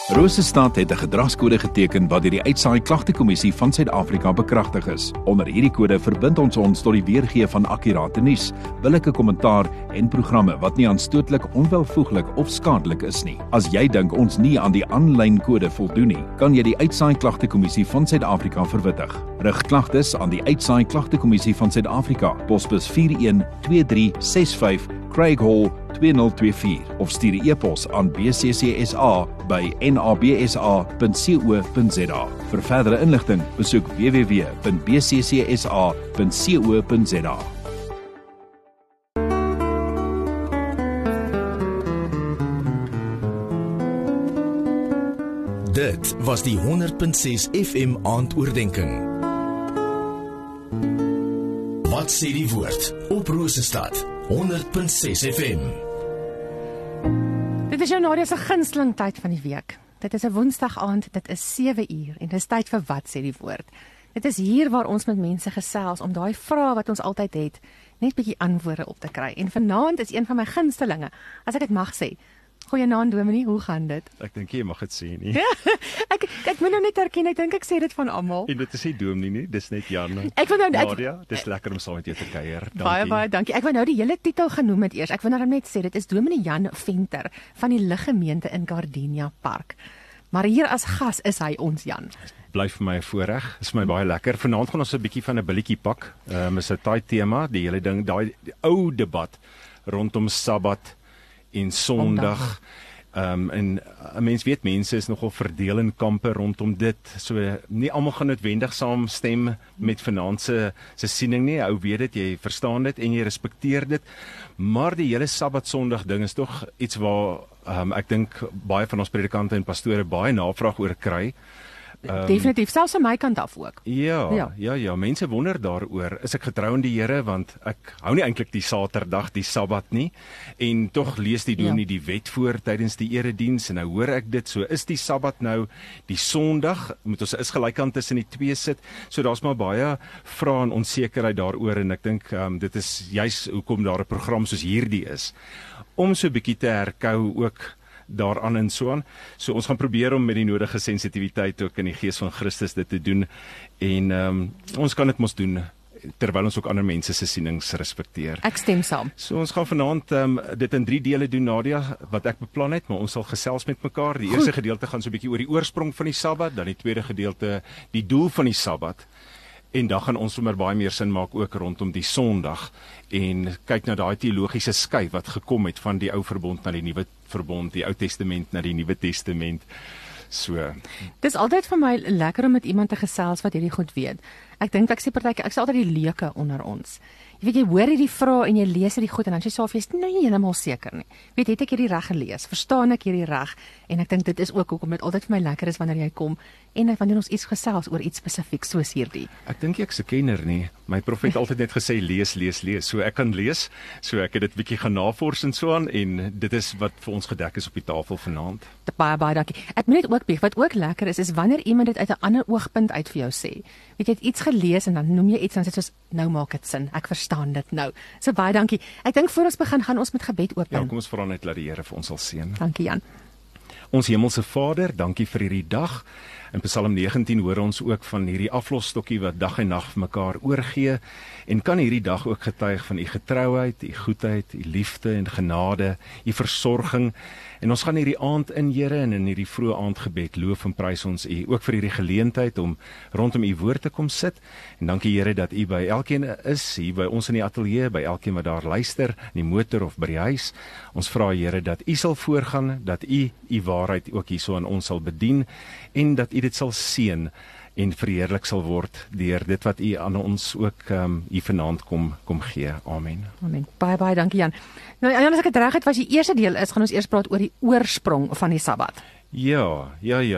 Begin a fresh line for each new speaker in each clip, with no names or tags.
Rosestad het 'n gedragskode geteken wat deur die Uitsaai Klagtekommissie van Suid-Afrika bekragtig is. Onder hierdie kode verbind ons tot die weergee van akkurate nuus, billike kommentaar en programme wat nie aanstootlik, onwelvoeglik of skadelik is nie. As jy dink ons nie aan die aanlyn kode voldoen nie, kan jy die Uitsaai Klagtekommissie van Suid-Afrika verwittig. Rig klagtes aan die Uitsaai Klagtekommissie van Suid-Afrika, posbus 412365 Craig Hall 2024 of stuur 'n e-pos aan bccsa@nabsa.co.za. Vir verdere inligting, besoek www.bccsa.co.za.
Dit was die 100.6 FM aandoordenking. Wat sê die woord op Rosestad 100.6 FM.
Dit is jou Nadia se gunsteling tyd van die week. Dit is 'n Woensdag aand, dit is 7uur en dit is tyd vir Wat sê die woord. Dit is hier waar ons met mense gesels om daai vrae wat ons altyd het, net bietjie antwoorde op te kry. En vanaand is een van my gunstelinge, as ek dit mag sê. Goeienaand Dominee, hoe gaan dit?
Ek dink jy mag dit sê nie.
Ek moet nou net erken, ek dink ek sê dit van almal.
En dit is nie Dominee nie, dis net Jan.
Ek wil nou
Nadia, dis lekker om saam met jou te kuier.
Baie dankie. Ek wou nou die hele titel genoem het eers. Ek wil nou net sê dit is Dominee Jan Venter van die Liggemeente in Gardenia Park. Maar hier as gas is hy ons Jan.
Bly vir my 'n voorreg. Is my baie lekker. Vanaand gaan ons 'n bietjie van 'n billetjie pak. Is 'n taai tema, die hele ding, daai ou debat rondom Sabbat en Sondag. En 'n mens weet mense is nogal verdeel in kampe rondom dit. So nie almal gaan noodwendig saamstem met vanaand se siening nie. Ou weet dit, jy verstaan dit en jy respekteer dit. Maar die hele Sabbat Sondag ding is tog iets waar ek dink baie van ons predikante en pastore baie navraag oor kry.
Definitief, selfs aan my kant af ook.
Ja, mense wonder daaroor, is ek getrou in die Here, want ek hou nie eintlik die Saterdag, die Sabbat nie, en tog lees die dominee die wet voor tydens die erediens, en nou hoor ek dit, so is die Sabbat nou die Sondag, moet ons is gelykant tussen die twee sit, so daar's maar baie vrae en onsekerheid daaroor, en ek dink dit is juis hoekom daar 'n program soos hierdie is, om so 'n bietjie te herkou ook daaraan en so aan. So ons gaan probeer om met die nodige sensitiwiteit ook in die gees van Christus dit te doen en ons kan dit mos doen terwyl ons ook ander mense se sienings respekteer.
Ek stem saam.
So ons gaan vanaand dit in 3 dele doen, Nadia, wat ek beplan het, maar ons sal gesels met mekaar. Die eerste gedeelte gaan so 'n bietjie oor die oorsprong van die Sabbat, dan die tweede gedeelte die doel van die Sabbat. En dan gaan ons sommer baie meer sin maak ook rondom die Sondag en kyk na daai teologiese skuif wat gekom het van die Ou Verbond na die Nuwe Verbond, die Ou Testament na die Nuwe Testament. So.
Dis altyd vir my lekker om met iemand te gesels wat hierdie goed weet. Ek dink ek sê partykeer, ek sê altyd die leuke onder ons. Jy weet, jy hoor hierdie vrae en jy lees hierdie goed en dan sê jy self, jy's nie heeltemal seker nie. Weet, het ek hierdie reg gelees? Verstaan ek hierdie reg? En ek dink dit is ook hoekom dit altyd vir my lekker is wanneer jy kom en wanneer ons iets gesels oor iets spesifiek soos hierdie.
Ek dink ek's 'n kenner nie. My prof het altyd net gesê lees. So ek kan lees. So ek het dit bietjie gaan navors en so aan en dit is wat vir ons gedek is op die tafel vanaand.
Baie dankie. Ek moet net ook bieg, wat ook lekker is wanneer iemand dit uit 'n ander oogpunt uit vir jou sê. Weet jy, het iets gelees en dan noem jy iets en dan sê soos nou maak dit sin. Ek verstaan dit nou. So baie dankie. Ek dink voor ons begin gaan ons met gebed open.
Ja, kom ons vra net dat die Here vir ons sal seën.
Dankie Jan.
Ons hemelse Vader, dankie vir hierdie dag. In Psalm 19 hoor ons ook van hierdie aflosstokkie wat dag en nag vir mekaar oorgee en kan hierdie dag ook getuig van u getrouheid, u goedheid, u liefde en genade, u versorging. En ons gaan hierdie aand in Here en in hierdie vroeë aandgebed loof en prys ons u ook vir hierdie geleentheid om rondom u woord te kom sit. En dankie Here dat u by elkeen is, hier by ons in die ateljee, by elkeen wat daar luister, in die motor of by die huis. Ons vra Here dat u sal voorgaan, dat u waarheid ook hierso aan ons sal bedien en dat u dit sal seën en verheerlik sal word deur dit wat u aan ons ook hier vanaand kom gee. Amen.
Amen. Baie dankie Jan. Nou Jan, as ek dit reg het, was die eerste deel is gaan ons eers praat oor die oorsprong van die Sabbat.
Ja.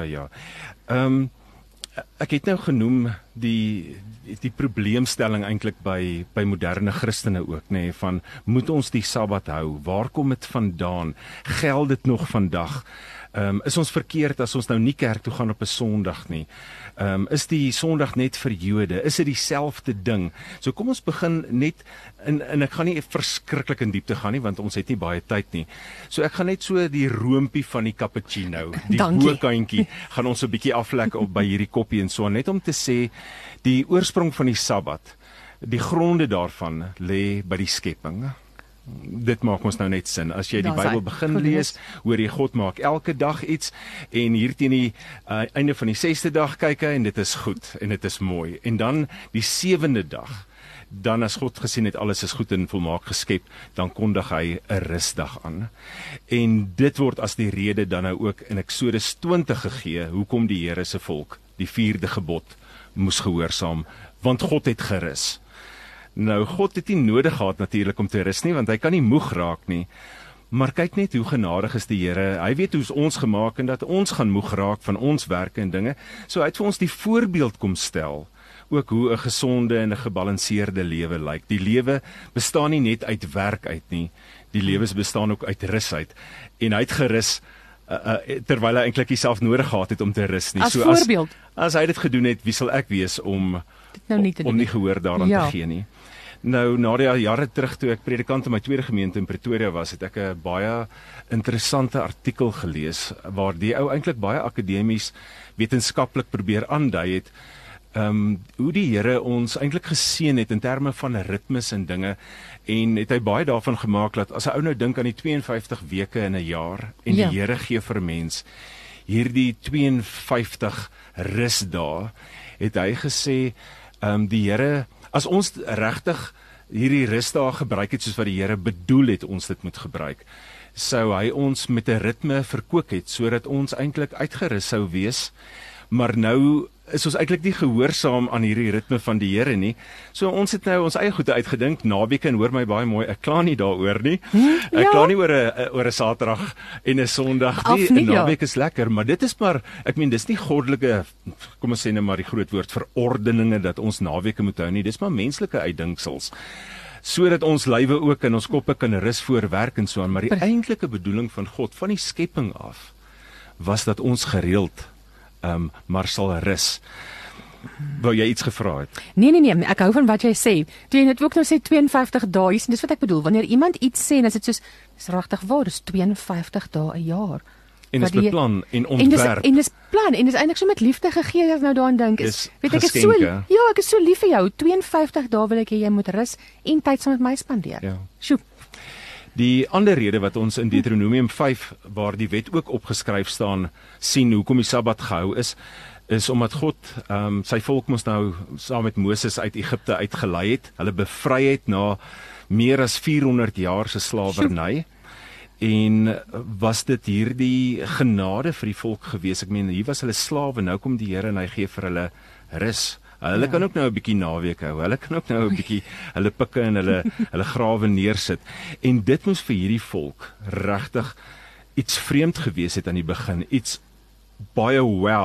Ek het nou genoem die probleemstelling eintlik by moderne Christene ook, nê, van moet ons die Sabbat hou? Waar kom dit vandaan? Geld dit nog vandag? Is ons verkeerd as ons nou nie kerk toe gaan op 'n Sondag nie? Is die Sondag net vir Jode? Is dit dieselfde ding? So kom ons begin net, en ek gaan nie verskriklik in diepte gaan nie, want ons het nie baie tyd nie. So ek gaan net so die roompie van die cappuccino, die bokantjie, gaan ons 'n bietjie aflek op by hierdie koppie en so, net om te sê, die oorsprong van die Sabbat, die gronde daarvan lê by die skepping. Dit maak ons nou net sin. As jy die Bybel begin lees, hoor jy God maak elke dag iets, en hier teen die einde van die 6de dag kyk hy, en dit is goed, en dit is mooi. En dan die 7de dag, dan as God gesien het alles is goed en volmaak geskep, dan kondig hy 'n rusdag aan. En dit word as die rede dan nou ook in Eksodus 20 gegee, hoekom die Here se volk die 4de gebod moes gehoorsaam, want God het gerus. Nou, God het nie nodig gehad natuurlik om te rus nie, want hy kan nie moeg raak nie. Maar kyk net hoe genadig is die Here. Hy weet hoe ons gemaak en dat ons gaan moeg raak van ons werke en dinge. So hy het vir ons die voorbeeld kom stel, ook hoe 'n gesonde en 'n gebalanseerde lewe lyk. Die lewe bestaan nie net uit werk uit nie. Die lewe bestaan ook uit rus uit. En hy het gerus terwyl hy eintlik self nodig gehad het om te rus nie.
As voorbeeld.
As hy dit gedoen het, wie sal ek wees om nie gehoor daaraan te gee nie. Nou, na die jare terug toe ek predikant in my tweede gemeente in Pretoria was, het ek 'n baie interessante artikel gelees, waar die ou eintlik baie akademies, wetenskaplik probeer aandui het, hoe die Here ons eintlik geseën het in terme van ritmes en dinge, en het hy baie daarvan gemaak dat as 'n ou nou dink aan die 52 weke in 'n jaar, en die Here gee vir mens hierdie 52 rusdae, het hy gesê, die Here, as ons regtig hierdie rusdae gebruik het soos wat die Here bedoel het ons dit moet gebruik, sou hy ons met 'n ritme verkoop het, sodat ons eintlik uitgerus sou wees, maar nou is ons eintlik nie gehoorsaam aan hierdie ritme van die Here nie. So ons het nou ons eie goede uitgedink, naweke, en hoor my baie mooi, ek kla nie daaroor nie. Ek kla nie oor 'n Saterdag en 'n Sondag nie. 'n Naweek is lekker, maar dit is maar, ek meen, dis nie goddelike, kom ons sê nou maar die groot woord, verordeninge dat ons naweke moet hou nie. Dis maar menslike uitdinksels, sodat ons lywe ook in ons koppe kan rus voor werk en so aan. Maar die eintlike bedoeling van God van die skepping af was dat ons gereeld maar sal rus. Wou jy iets gevra het?
Nee, ek hou van wat jy sê. Toe jy net ook nou sê 52 dae, dis wat ek bedoel. Wanneer iemand iets sê, dan is dit soos, dis regtig waar, dis 52 dae 'n jaar.
En dis beplan en ontwerp.
En dis plan, en dis eintlik so met liefde gegee, as ek nou daaraan dink. Weet ek, ek is so lief vir jou. 52 dae wil ek hê jy moet rus en tyd saam met my spandeer.
Ja.
Sjoe.
Die ander rede wat ons in Deuteronomium 5, waar die wet ook opgeskryf staan, sien hoekom die Sabbat gehou is omdat God sy volk moes nou saam met Moses uit Egipte uitgelei het, hulle bevry het na meer as 400 jaar se slawerny. En was dit hierdie genade vir die volk gewees? Ek meen, hier was hulle slawe, nou kom die Here en hy gee vir hulle rus. Hulle kan ook nou 'n bietjie naweek hou. Hulle kan ook nou 'n bietjie hulle pikke en hulle grawe neersit. En dit moes vir hierdie volk regtig iets vreemd gewees het aan die begin, iets baie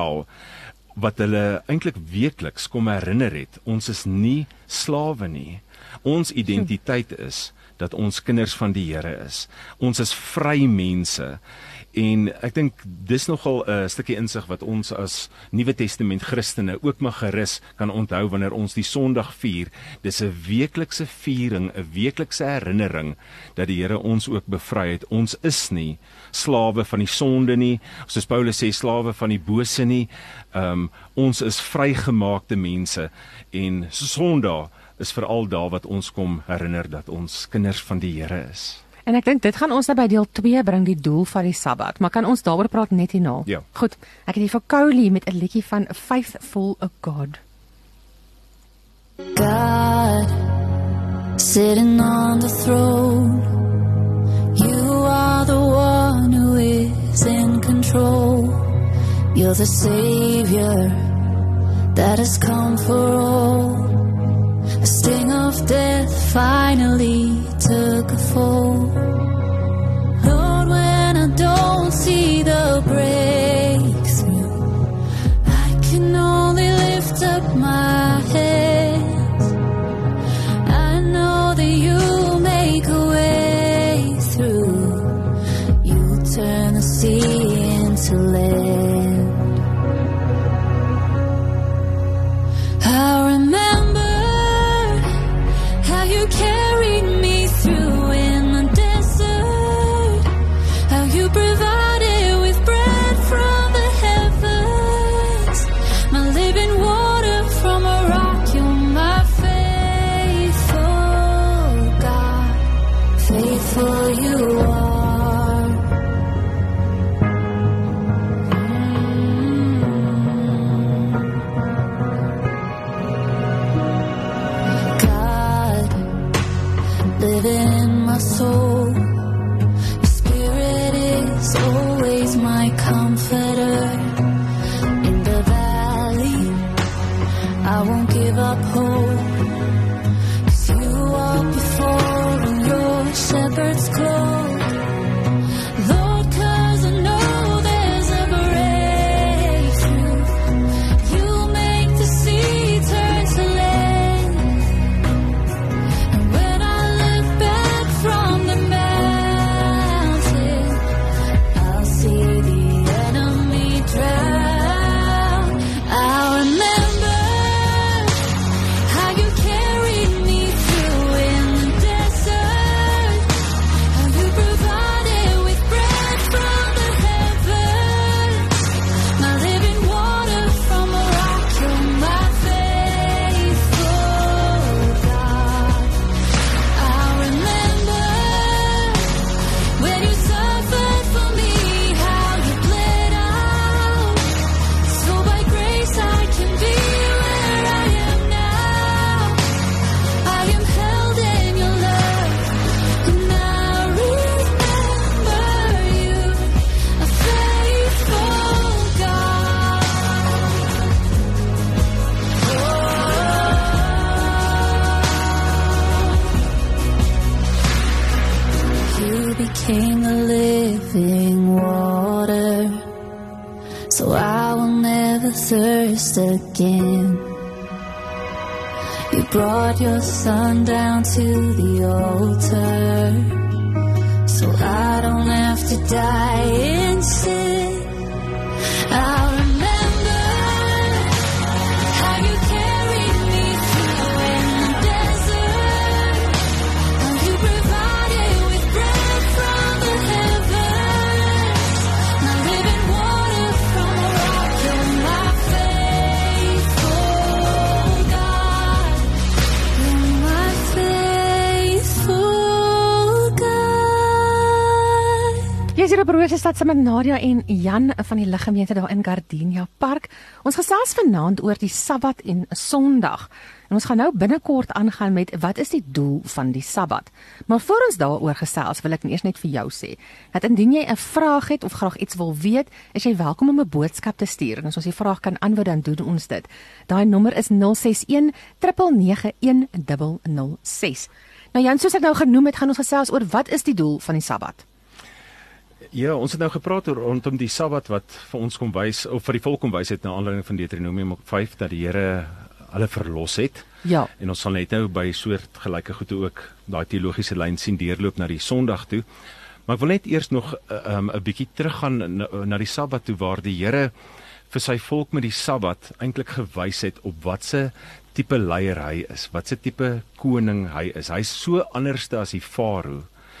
wat hulle eintlik weekliks kom herinner het. Ons is nie slawe nie. Ons identiteit is dat ons kinders van die Here is. Ons is vry mense. En ek dink dis nogal 'n stukkie insig wat ons as Nuwe Testament Christene ook maar gerus kan onthou wanneer ons die Sondag vier. Dis 'n weeklikse viering, 'n weeklikse herinnering dat die Here ons ook bevry het. Ons is nie slawe van die sonde nie, soos Paulus sê, slawe van die bose nie. Ons is vrygemaakte mense, en Sondag is veral daar wat ons kom herinner dat ons kinders van die Here is.
En ek dink dit gaan ons nou by deel 2 bring, die doel van die Sabbat. Maar kan ons daaroor praat net hierna?
Ja.
Goed, ek het hier vir Cowley met 'n liedjie van Faithful a God.
God, sitting on the throne, you are the one who is in control. You're the Savior that has come for all. The sting of death finally took a fall. Lord, when I don't see the breakthrough, I can only lift up my hands. I know that you make a way through. You turn the sea into to land. I remember how you carried me through in the desert, how you provided with bread from the heavens, my living water from a rock. You're my faithful God, faithful you are. Living in my soul, your spirit is always my comforter. In the valley, I won't give up hope, 'cause you walk before in your shepherd's cloak. Lord, 'cause I know there's a breakthrough. You make the sea turn to land. And when I look back from the mountain, I'll see the enemy drown. I remember how you carried me through in the desert, how you provided with bread from the heavens, my living water from a rock. You're my faithful God. I remember when you suffered for me, how you bled out, so by grace I can be where I am now. I am held in your love, and I remember you, a faithful God. You became the living water, so I will never thirst again. You brought your son down to the altar, so I don't have to die in sin. I remember how you carried me through in the desert, how you provided with bread from the heavens, my living water from a rock. You're my faithful God. You're my faithful God.
Jy is hier op Roosterstad saam met Nadia en Jan van die Liggemeente daar in Gardenia Park. Ons gesels vanaand oor die Sabbat en Sondag. En ons gaan nou binnekort aangaan met wat is die doel van die Sabbat. Maar voor ons daaroor gesels, wil ek eers net vir jou sê, dat indien jy 'n vraag het of graag iets wil weet, is jy welkom om 'n boodskap te stuur. En as ons die vraag kan antwoord, dan doen ons dit. Daai nommer is 061 999 1006. Nou Jan, soos ek nou genoem het, gaan ons gesels oor wat is die doel van die Sabbat.
Ja, ons het nou gepraat rondom die Sabbat wat vir ons kom wys, of vir die volk kom wys het na aanleiding van Deuteronomium 5, dat die Here hulle verlos het.
Ja.
En ons sal net nou by soort gelyke goede ook daai teologiese lyn sien deurloop na die Sondag toe. Maar ek wil net eers nog 'n bietjie teruggaan na die Sabbat toe, waar die Here vir sy volk met die Sabbat eintlik gewys het op watse tipe leier hy is, watse tipe koning hy is. Hy is so anderste as die Farao.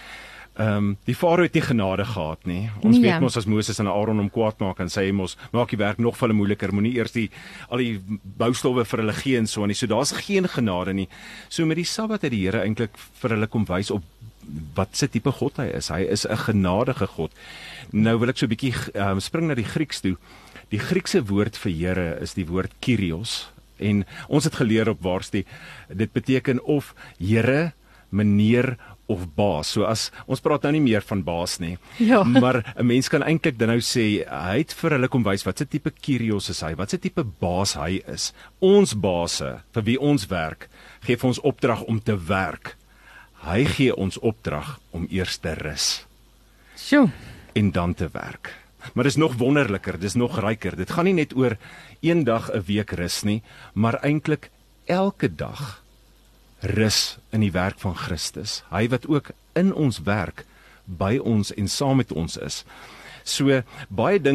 Die Farao het nie genade gehad nie. Ons weet mos as Moses en Aaron hom kwaad maak en sê mos, maak die werk nog vir hulle moeiliker, moenie eers al die boustowwe vir hulle gee en so aan nie. So daar's geen genade nie. So met die Sabbat het die Here eintlik vir hulle kom wys op wat se tipe God hy is. Hy is 'n genadige God. Nou wil ek so 'n bietjie spring na die Grieks toe. Die Griekse woord vir Here is die woord Kyrios. En ons het geleer op Waarstie, dit beteken of Here, meneer of baas. So as ons praat nou nie meer van baas nie, maar 'n mens kan eintlik dan nou sê hy het vir hulle kom wys wat se tipe Kyrios is hy, wat se tipe baas hy is. Ons baase vir wie ons werk, gee vir ons opdrag om te werk. Hy gee ons opdrag om eers te rus.
Sjoe.
En dan te werk. Maar dis nog wonderliker, dis nog ryker. Dit gaan nie net oor een dag 'n week rus nie, maar eintlik elke dag rus in die werk van Christus. Hy wat ook in ons werk, by ons en saam met ons is. So baie dink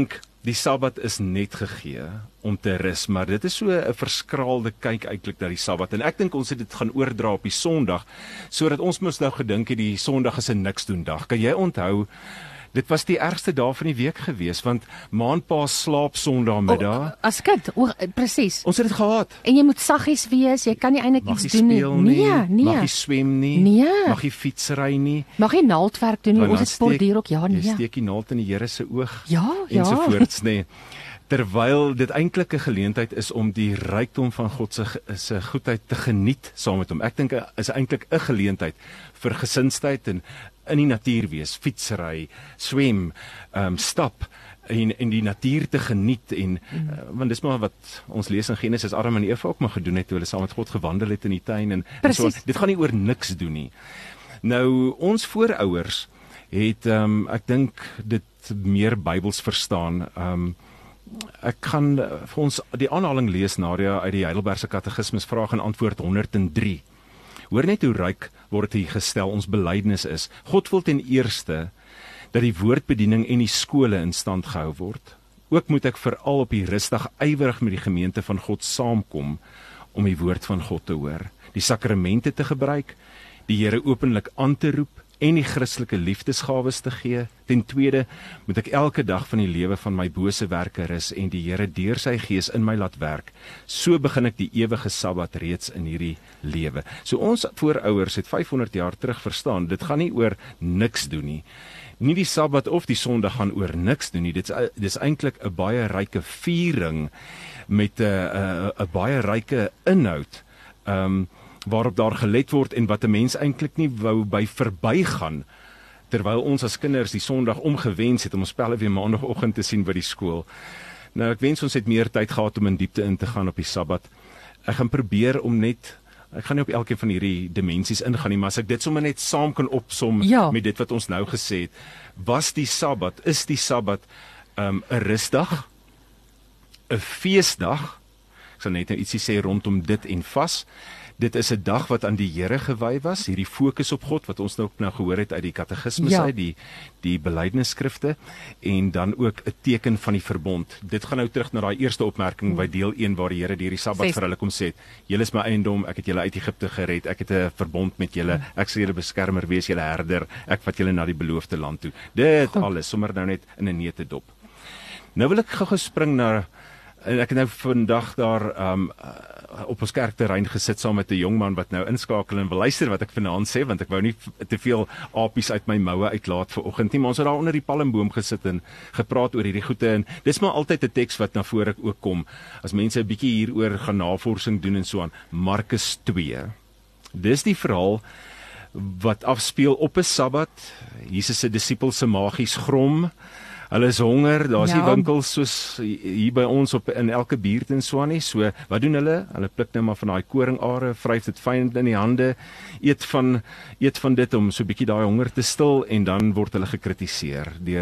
die Sabbat is net gegee om te rus, maar dit is so 'n verskraalde kyk eintlik na die Sabbat. En ek dink ons het dit gaan oordra op die Sondag, sodat ons moes nou gedink het die Sondag is 'n niks doen dag. Kan jy onthou, dit was die ergste dag van die week gewees, want maanpa slaap Sondagmiddag.
As kind, presies.
Ons het dit gehad.
En jy moet saggies wees, jy kan nie eintlik
Mag
iets
jy
doen nie.
speel nie,
Nee.
mag jy swem nie,
Nee.
mag jy fietsry nie.
Mag jy naaldwerk doen nie,
Want
ons
dan
het sportdier ook, ja,
Jy
nee.
steek die naald in die Here se oog.
Ja.
Ensovoorts, nee. Terwyl dit eintlik 'n geleentheid is om die rykdom van God se goedheid te geniet saam met hom. Ek dink is eintlik 'n geleentheid vir gesinstyd en in die natuur wees, fietsry, swem, stap en die natuur te geniet en want dis maar wat ons lees in Genesis, Adam en Eva ook maar gedoen het toe hulle saam met God gewandel het in die tuin en so. Dit gaan nie oor niks doen nie. Nou ons voorouers het ek dink dit meer Bybels verstaan. Ek gaan vir ons die aanhaling lees, Nadia, uit die Heidelbergse Katekismus, vraag en antwoord 103. Hoor net hoe ryk word hier gestel ons belydenis is. God wil ten eerste dat die woordbediening en die skole in stand gehou word. Ook moet ek veral op die rusdag ywerig met die gemeente van God saamkom om die woord van God te hoor, die sakramente te gebruik, die Here openlik aan te roep en die Christelike liefdesgawes te gee. Ten tweede moet ek elke dag van die lewe van my bose werke rus en die Here deur sy gees in my laat werk. So begin ek die ewige Sabbat reeds in hierdie lewe. So ons voorouers het 500 jaar terug verstaan, dit gaan nie oor niks doen nie. Nie die Sabbat of die Sondag gaan oor niks doen nie. Dit is eintlik 'n baie ryke viering met 'n baie ryke inhoud. Waarop daar gelet word en wat 'n mens eintlik nie wou by verbygaan, terwyl ons as kinders die Sondag omgewens het om ons spelle weer maandagooggend te sien by die skool. Nou ek wens ons het meer tyd gehad om in diepte in te gaan op die Sabbat. Ek gaan probeer om net, ek gaan nie op elkeen van hierdie dimensies ingaan nie, maar as ek dit sommer net saam kan opsom met dit wat ons nou gesê het, is die Sabbat 'n rusdag, 'n feesdag, ek sal net nou ietsie sê rondom dit en vas. Dit is 'n dag wat aan die Here gewy was, hierdie fokus op God wat ons nou gehoor het uit die katekismes uit, die belydenisskrifte, en dan ook 'n teken van die verbond. Dit gaan nou terug na daai eerste opmerking by deel 1 waar die Here deur die Sabbat vir hulle kom sê, julle is my eiendom, ek het julle uit Egipte gered, ek het 'n verbond met julle, ek sal julle beskermer wees, julle herder, ek vat julle na die beloofde land toe. Dit alles sommer nou net in 'n neete dop. Nou wil ek gou spring na, en ek het nou vandag daar op ons kerkterrein gesit saam met 'n jong man wat nou inskakel en wil luister wat ek vanaand sê, want ek wou nie te veel apies uit my moue uitlaat vir oggend nie, maar ons het daar onder die palmboom gesit en gepraat oor hierdie goeie, en dis maar altyd 'n teks wat na vore ook kom, as mense 'n bietjie hieroor gaan navorsing doen en so aan. Markus 2. Dis die verhaal wat afspeel op 'n Sabbat. Jesus se disippels se magies grom. Hulle is honger, daar's nie winkels soos hier by ons in elke buurt en so aan nie. So, wat doen hulle? Hulle pluk nou maar van daai koringare, vryf dit fyn in die hande, eet van dit om so 'n bietjie daai honger te stil, en dan word hulle gekritiseer deur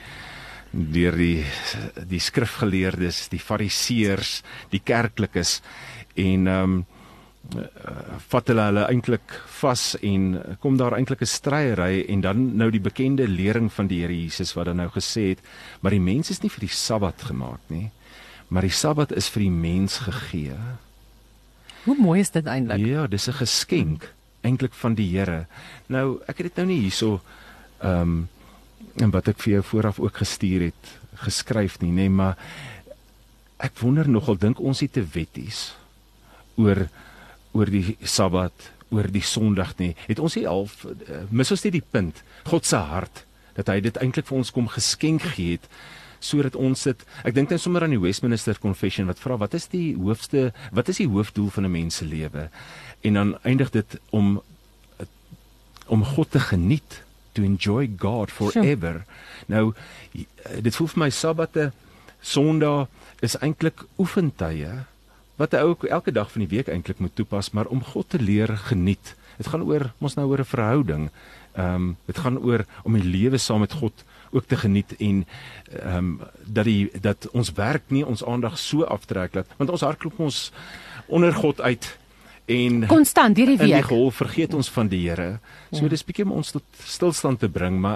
die skrifgeleerdes, die fariseërs, die kerklikes, en vat hulle eintlik vas en kom daar eintlik 'n stryery, en dan nou die bekende lering van die Here Jesus wat dan nou gesê het, maar die mens is nie vir die Sabbat gemaak nie, maar die Sabbat is vir die mens gegee.
Hoe mooi is dit eintlik?
Ja, dis 'n geskenk eintlik van die Here. Nou, ek het dit nou nie hierso en wat ek vir jou vooraf ook gestuur het, geskryf nie, maar ek wonder nogal, dink ons het te wetties oor die Sabbat, oor die Sondag nie. Het ons nie half, mis ons nie die punt, God se hart, dat hy dit eintlik vir ons kom geskenk gee het, sodat ons dit, ek dink nou sommer aan die Westminster Confession, wat vra, wat is die hoofdoel van 'n mens se lewe? En dan eindig dit om God te geniet, to enjoy God forever. Nou, dit voel vir my, Sabbatte, Sondag, is eintlik oefentye, wat hy ook elke dag van die week eintlik moet toepas, maar om God te leer geniet. Dit gaan oor 'n verhouding. Dit gaan oor om die lewe saam met God ook te geniet, en dat ons werk nie ons aandag so aftrek laat, want ons hardloop ons onder God uit en
konstant hierdie week.
In die golf vergeet ons van die Here. So dis bietjie om ons tot stilstand te bring, maar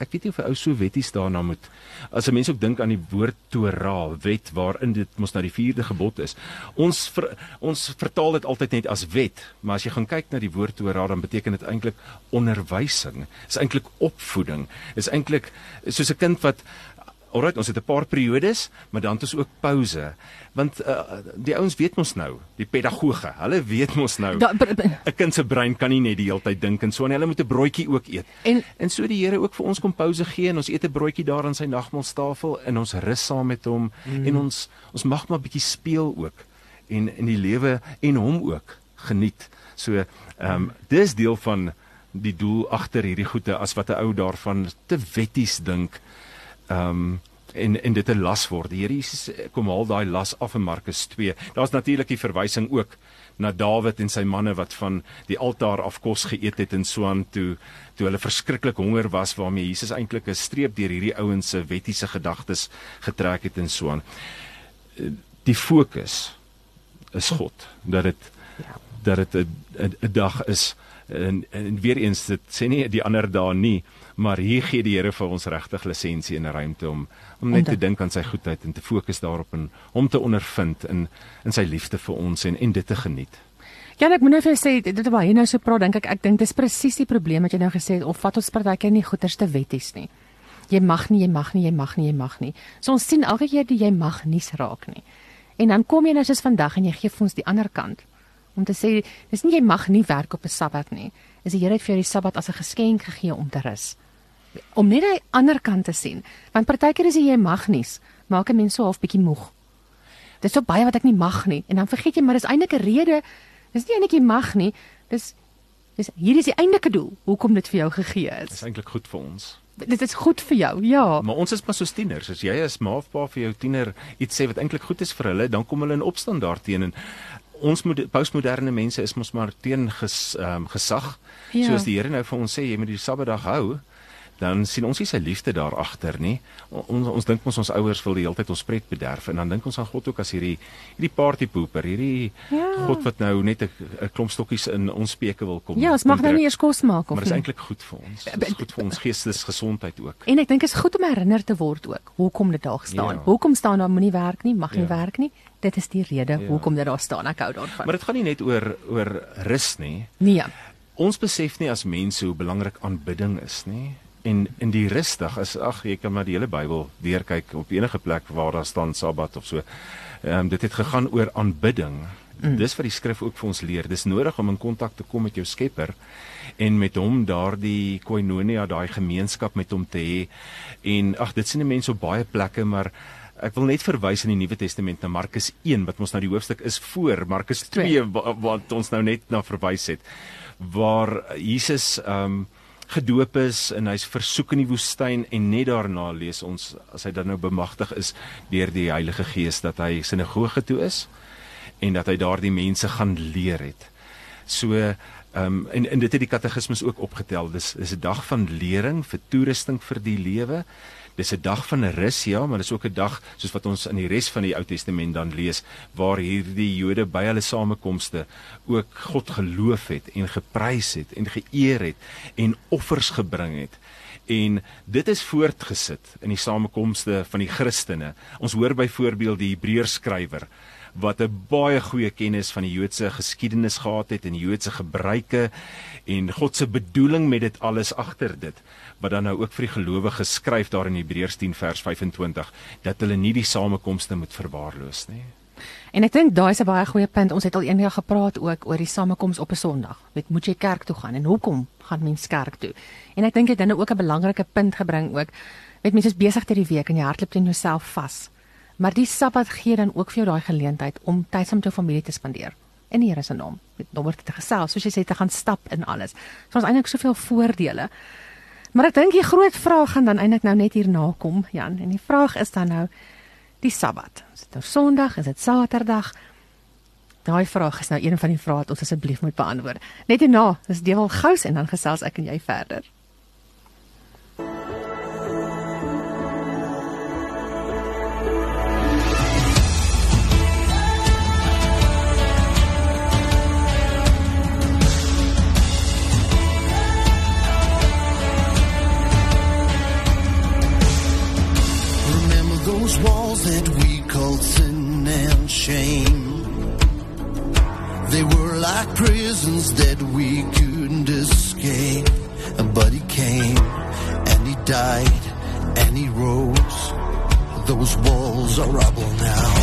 ek weet nie of 'n ou so wetties daarna moet. As 'n mens ook dink aan die woord Torah, wet, waarin dit mos na die 4de gebod is. Ons vertaal dit altyd net as wet, maar as jy gaan kyk na die woord Torah, dan beteken dit eintlik onderwysing. Is eintlik opvoeding. Is eintlik soos 'n kind wat alright, ons het 'n paar periodes, maar dan het ons ook pouse. Want die ouens weet mos nou, die pedagoge, hulle weet mos nou, 'n kind se brein kan nie net die hele tyd dink en so, en hulle moet 'n broodjie ook eet. En so die Here ook vir ons kom pouse gee, en ons eet 'n broodjie daar aan sy nagmaalstafel, en ons rus saam met hom, en ons mag maar bietjie speel ook, en die lewe en hom ook geniet. So, dis deel van die doel agter hierdie goede, as wat 'n ou daarvan te wetties dink, en dit 'n las word. Die Here Jesus kom haal daai las af in Markus 2. Daar's natuurlik die verwysing ook na Dawid en sy manne wat van die altaar af kos geëet het en so aan, toe hulle verskriklik honger was, waarmee Jesus eintlik 'n streep deur hierdie ouens se wettiese gedagtes getrek het en so aan. Die fokus is God, dat dit 'n dag is, en weer eens, dit sê nie die ander dae nie, maar hier gee die Here vir ons regtig lisensie en 'n ruimte om net te dink aan sy goedheid en te fokus daarop en om te ondervind in sy liefde vir ons en dit te geniet.
Ja, ek moet nou vir jou sê, dit wat jy nou so praat, ek dink dis presies die probleem wat jy nou gesê het, of vat ons partykeer nie goeders te wetties nie. Jy mag nie, jy mag nie, jy mag nie, jy mag nie. So ons sien elke keer die jy mag nie raak nie. En dan kom jy nou soos vandag en jy gee vir ons die ander kant. Om te sê, dis nie jy mag nie werk op 'n Sabbat nie. Is die Here het vir jou die Sabbat as 'n geskenk gegee om te rus. Om net die ander kant te sien. Want partykeer is jy mag nie, maak 'n mens so half bietjie moeg. Dis so baie wat ek nie mag nie, en dan vergeet jy, maar dis eintlik 'n rede. Dis nie eintlik jy mag nie. Hier is die eintlike doel hoekom dit vir jou gegee is.
Dis eintlik goed vir ons.
Dit is goed vir jou, ja.
Maar ons is maar soos tieners. As jy as ma of pa vir jou tiener iets sê wat eintlik goed is vir hulle, dan kom hulle in opstand daarteen. En ons postmoderne mense is mos maar teen gesag.
Ja.
Soos die Here nou vir ons sê, jy moet die Sabbatdag hou, dan sien ons nie sy liefde daar agter nie. Ons dink ons ouers wil die hele tyd ons pret bederf, en dan dink ons aan God ook as hierdie partypooper, hierdie God wat nou net 'n klomp stokkies in ons speke wil kom.
Ja, ons mag nou nie eers kos maak of
maar dit is eintlik goed vir ons. Dit is goed vir ons geestesgesondheid ook.
En ek dink is goed om herinner te word ook hoekom dit daar staan.
Ja.
Hoekom staan daar moenie werk nie, mag nie werk nie. Dit is die rede hoekom dit daar staan. Ek hou daarvan.
Maar dit gaan nie net oor rus nie.
Nee.
Ons besef nie as mense hoe belangrik aanbidding is nie. En die rustig is, jy kan maar die hele Bybel deurkyk op enige plek waar daar staan Sabbat of so. Dit het gegaan oor aanbidding. Dis wat die skrif ook vir ons leer. Dis nodig om in kontak te kom met jou Skepper en met hom daardie koinonia, daai gemeenskap met hom te hê. En dit sien mense op baie plekke, maar ek wil net verwys in die Nuwe Testament na Markus 1, wat ons nou die hoofstuk is voor Markus 2, wat ons nou net na verwys het, waar Jesus gedoop is en hy's versoek in die woestyn, en net daarna lees ons, as hy dan nou bemagtig is deur die Heilige Gees, dat hy sinagoge toe is en dat hy daardie mense gaan leer het. So en dit het die katekismes ook opgetel. Dis 'n dag van lering, vir toerusting vir die lewe. Dis 'n dag van rus, ja, maar dis ook 'n dag soos wat ons in die res van die Ou Testament dan lees, waar hierdie Jode by hulle samekomste ook God geloof het en geprys het en geëer het en offers gebring het. En dit is voortgesit in die samekomste van die Christene. Ons hoor byvoorbeeld die Hebreërskrywer wat 'n baie goeie kennis van die Joodse geskiedenis gehad het en die Joodse gebruike en God se bedoeling met dit alles agter dit, wat dan nou ook vir die gelowiges skryf daar in Hebreërs 10 vers 25, dat hulle nie die samekomste moet verwaarloos nie.
En ek dink daai is 'n baie goeie punt. Ons het al eendag gepraat ook oor die samekoms op 'n Sondag. Moet jy kerk toe gaan en hoekom gaan mens kerk toe? En ek dink dit het nou ook 'n belangrike punt gebring ook. Mense is besig deur die week en jy hardloop teen jouself vas. Maar die Sabbat gee dan ook vir jou daai geleentheid om tyd saam met jou familie te spandeer. In die Here se naam. Dan word dit gesels, soos jy sê, te gaan stap in alles. So ons eintlik soveel voordele. Maar ek dink die groot vraag gaan dan eintlik nou net hierna kom, Jan. En die vraag is dan nou die Sabbat. Is dit nou Sondag? Is dit Saterdag? Daai vraag is nou een van die vrae wat ons asseblief moet beantwoord. Net hierna, dis Dewel Gous en dan gesels ek en jy verder.
that we called sin and shame. They were like prisons that we couldn't escape. But he came, and he died, and he rose. Those walls are rubble now.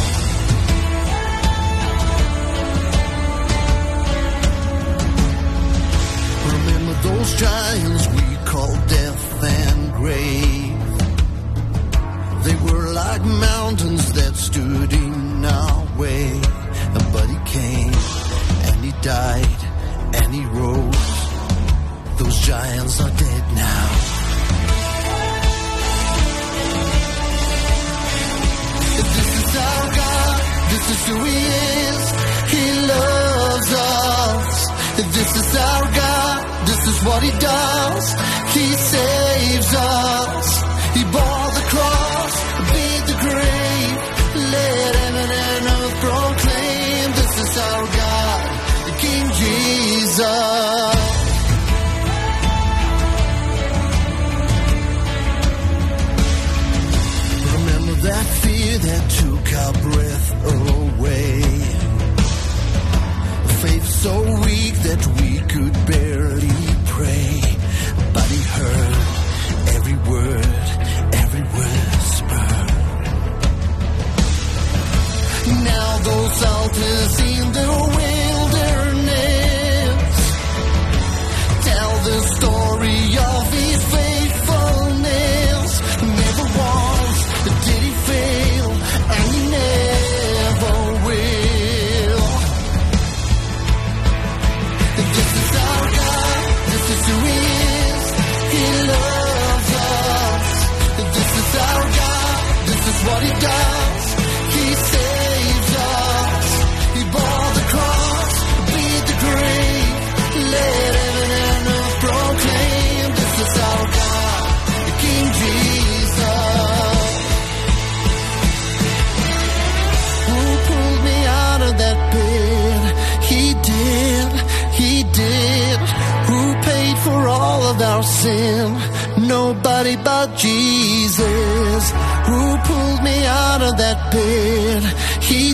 Remember those giants we called death and grave. They were like mountains that stood in our way. But he came, and he died, and he rose. Those giants are dead now. This is our God, this is who he is. He loves us. This is our God, this is what he does. He saves us. He bore the cross, beat the grave. Let heaven and earth proclaim. This is our God, King Jesus. That fear that took our breath away. Faith so weak that we could barely pray. But he heard every whisper. Now those altars in the wilderness tell the story of his faithfulness. Never once did he fail, and he never will. This is our God, this is who he is. He loves us. This is our God, this is what he does. He saves us. He bore the cross, beat the grave. Let heaven and earth proclaim. This is our God, King Jesus. That pit, he did. Who paid for all of our sin? Nobody but Jesus. Who pulled me out of that pit? He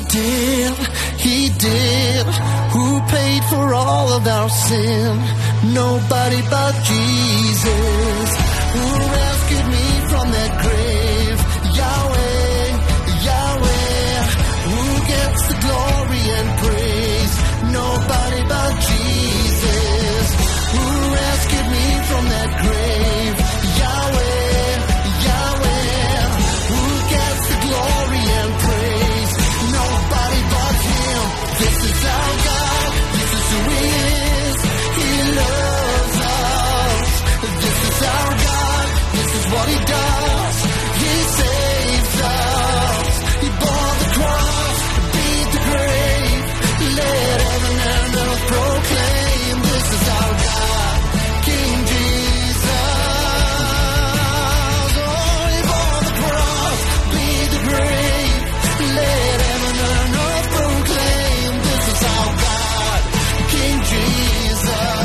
did. Who paid for all of our sin? Nobody but Jesus. Who rescued me from that grave? Yahweh, Yahweh. Who gets the glory and praise? Nobody but Jesus. Who rescued me from that grave? Yahweh, Yahweh. Who gets the glory and praise? Nobody but him. This is our God. This is who he is. He loves us. This is our God. This is what he does. He saves us. He bore the cross, beat the grave. Let heaven and earth proclaim. This is our God, King Jesus. Oh, he bore the cross, beat the grave. Let heaven and earth proclaim. This is our God, King Jesus.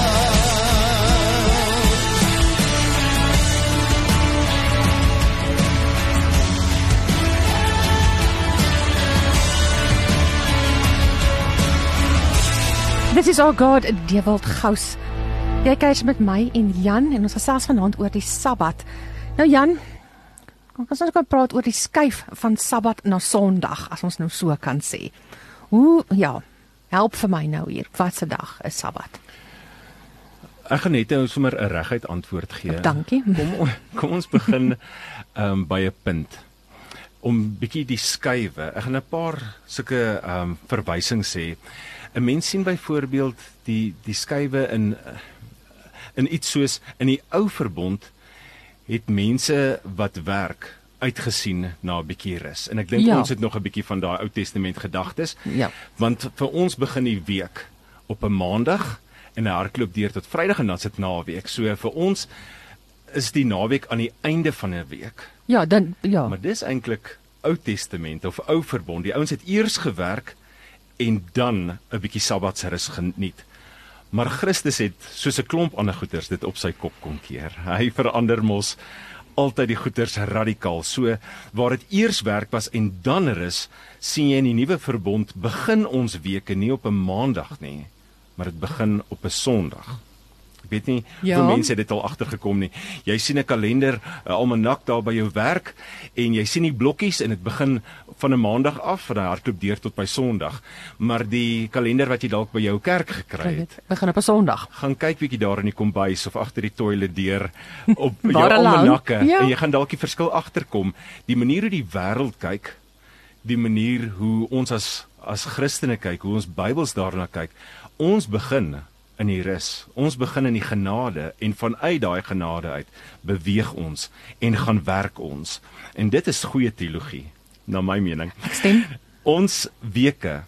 This is our God, Dewald Gous. Jy kyk met my en Jan en ons gesels vanaand oor die Sabbat. Nou Jan, ons gaan praat oor die skuif van Sabbat na Sondag, as ons nou so kan sê. Help vir my nou hier. Wat se dag is Sabbat?
Ek gaan net nou sommer 'n reguit antwoord gee.
Dankie.
Kom ons begin by 'n punt. Om bietjie die skuwe. Ek gaan 'n paar sulke verwysings sê. 'n Mens sien byvoorbeeld die skuwe in iets soos in die ou verbond het mense wat werk uitgesien na 'n bietjie rus. En ek dink ons het nog 'n bietjie van daai Ou Testament gedagtes.
Ja.
Want vir ons begin die week op 'n Maandag en hy hardloop deur tot Vrydag en dan sit naweek. So vir ons is die naweek aan die einde van 'n week.
Ja, dan
Maar dis eintlik Ou Testament of Ou Verbond. Die ouens het eers gewerk en dan 'n bietjie Sabbatsrus geniet. Maar Christus het soos 'n klomp ander goeters dit op sy kop kom keer. Hy verander mos altyd die goeters radikaal. So waar dit eers werk was en dan rus, sien jy in die nuwe verbond begin ons weke nie op 'n maandag nie, maar dit begin op 'n Sondag. Ek weet nie hoeveel mense het dit al agtergekom nie. Jy sien 'n kalender, 'n almanak daar by jou werk en jy sien die blokkies en dit begin van 'n maandag af en hy hardloop deur tot by Sondag. Maar die kalender wat jy dalk by jou kerk gekry het,
begin op 'n Sondag.
Gaan kyk bietjie daar in die kombuis of agter die toilet deur op jou almanakke en jy gaan dalk die verskil agterkom. Die manier hoe die wêreld kyk, die manier hoe ons as Christene kyk, hoe ons Bybels daarna kyk, ons begin in die rus. Ons begin in die genade en vanuit daai genade uit beweeg ons en gaan werk ons. En dit is goeie teologie, na my mening.
Ek stem.
Ons weke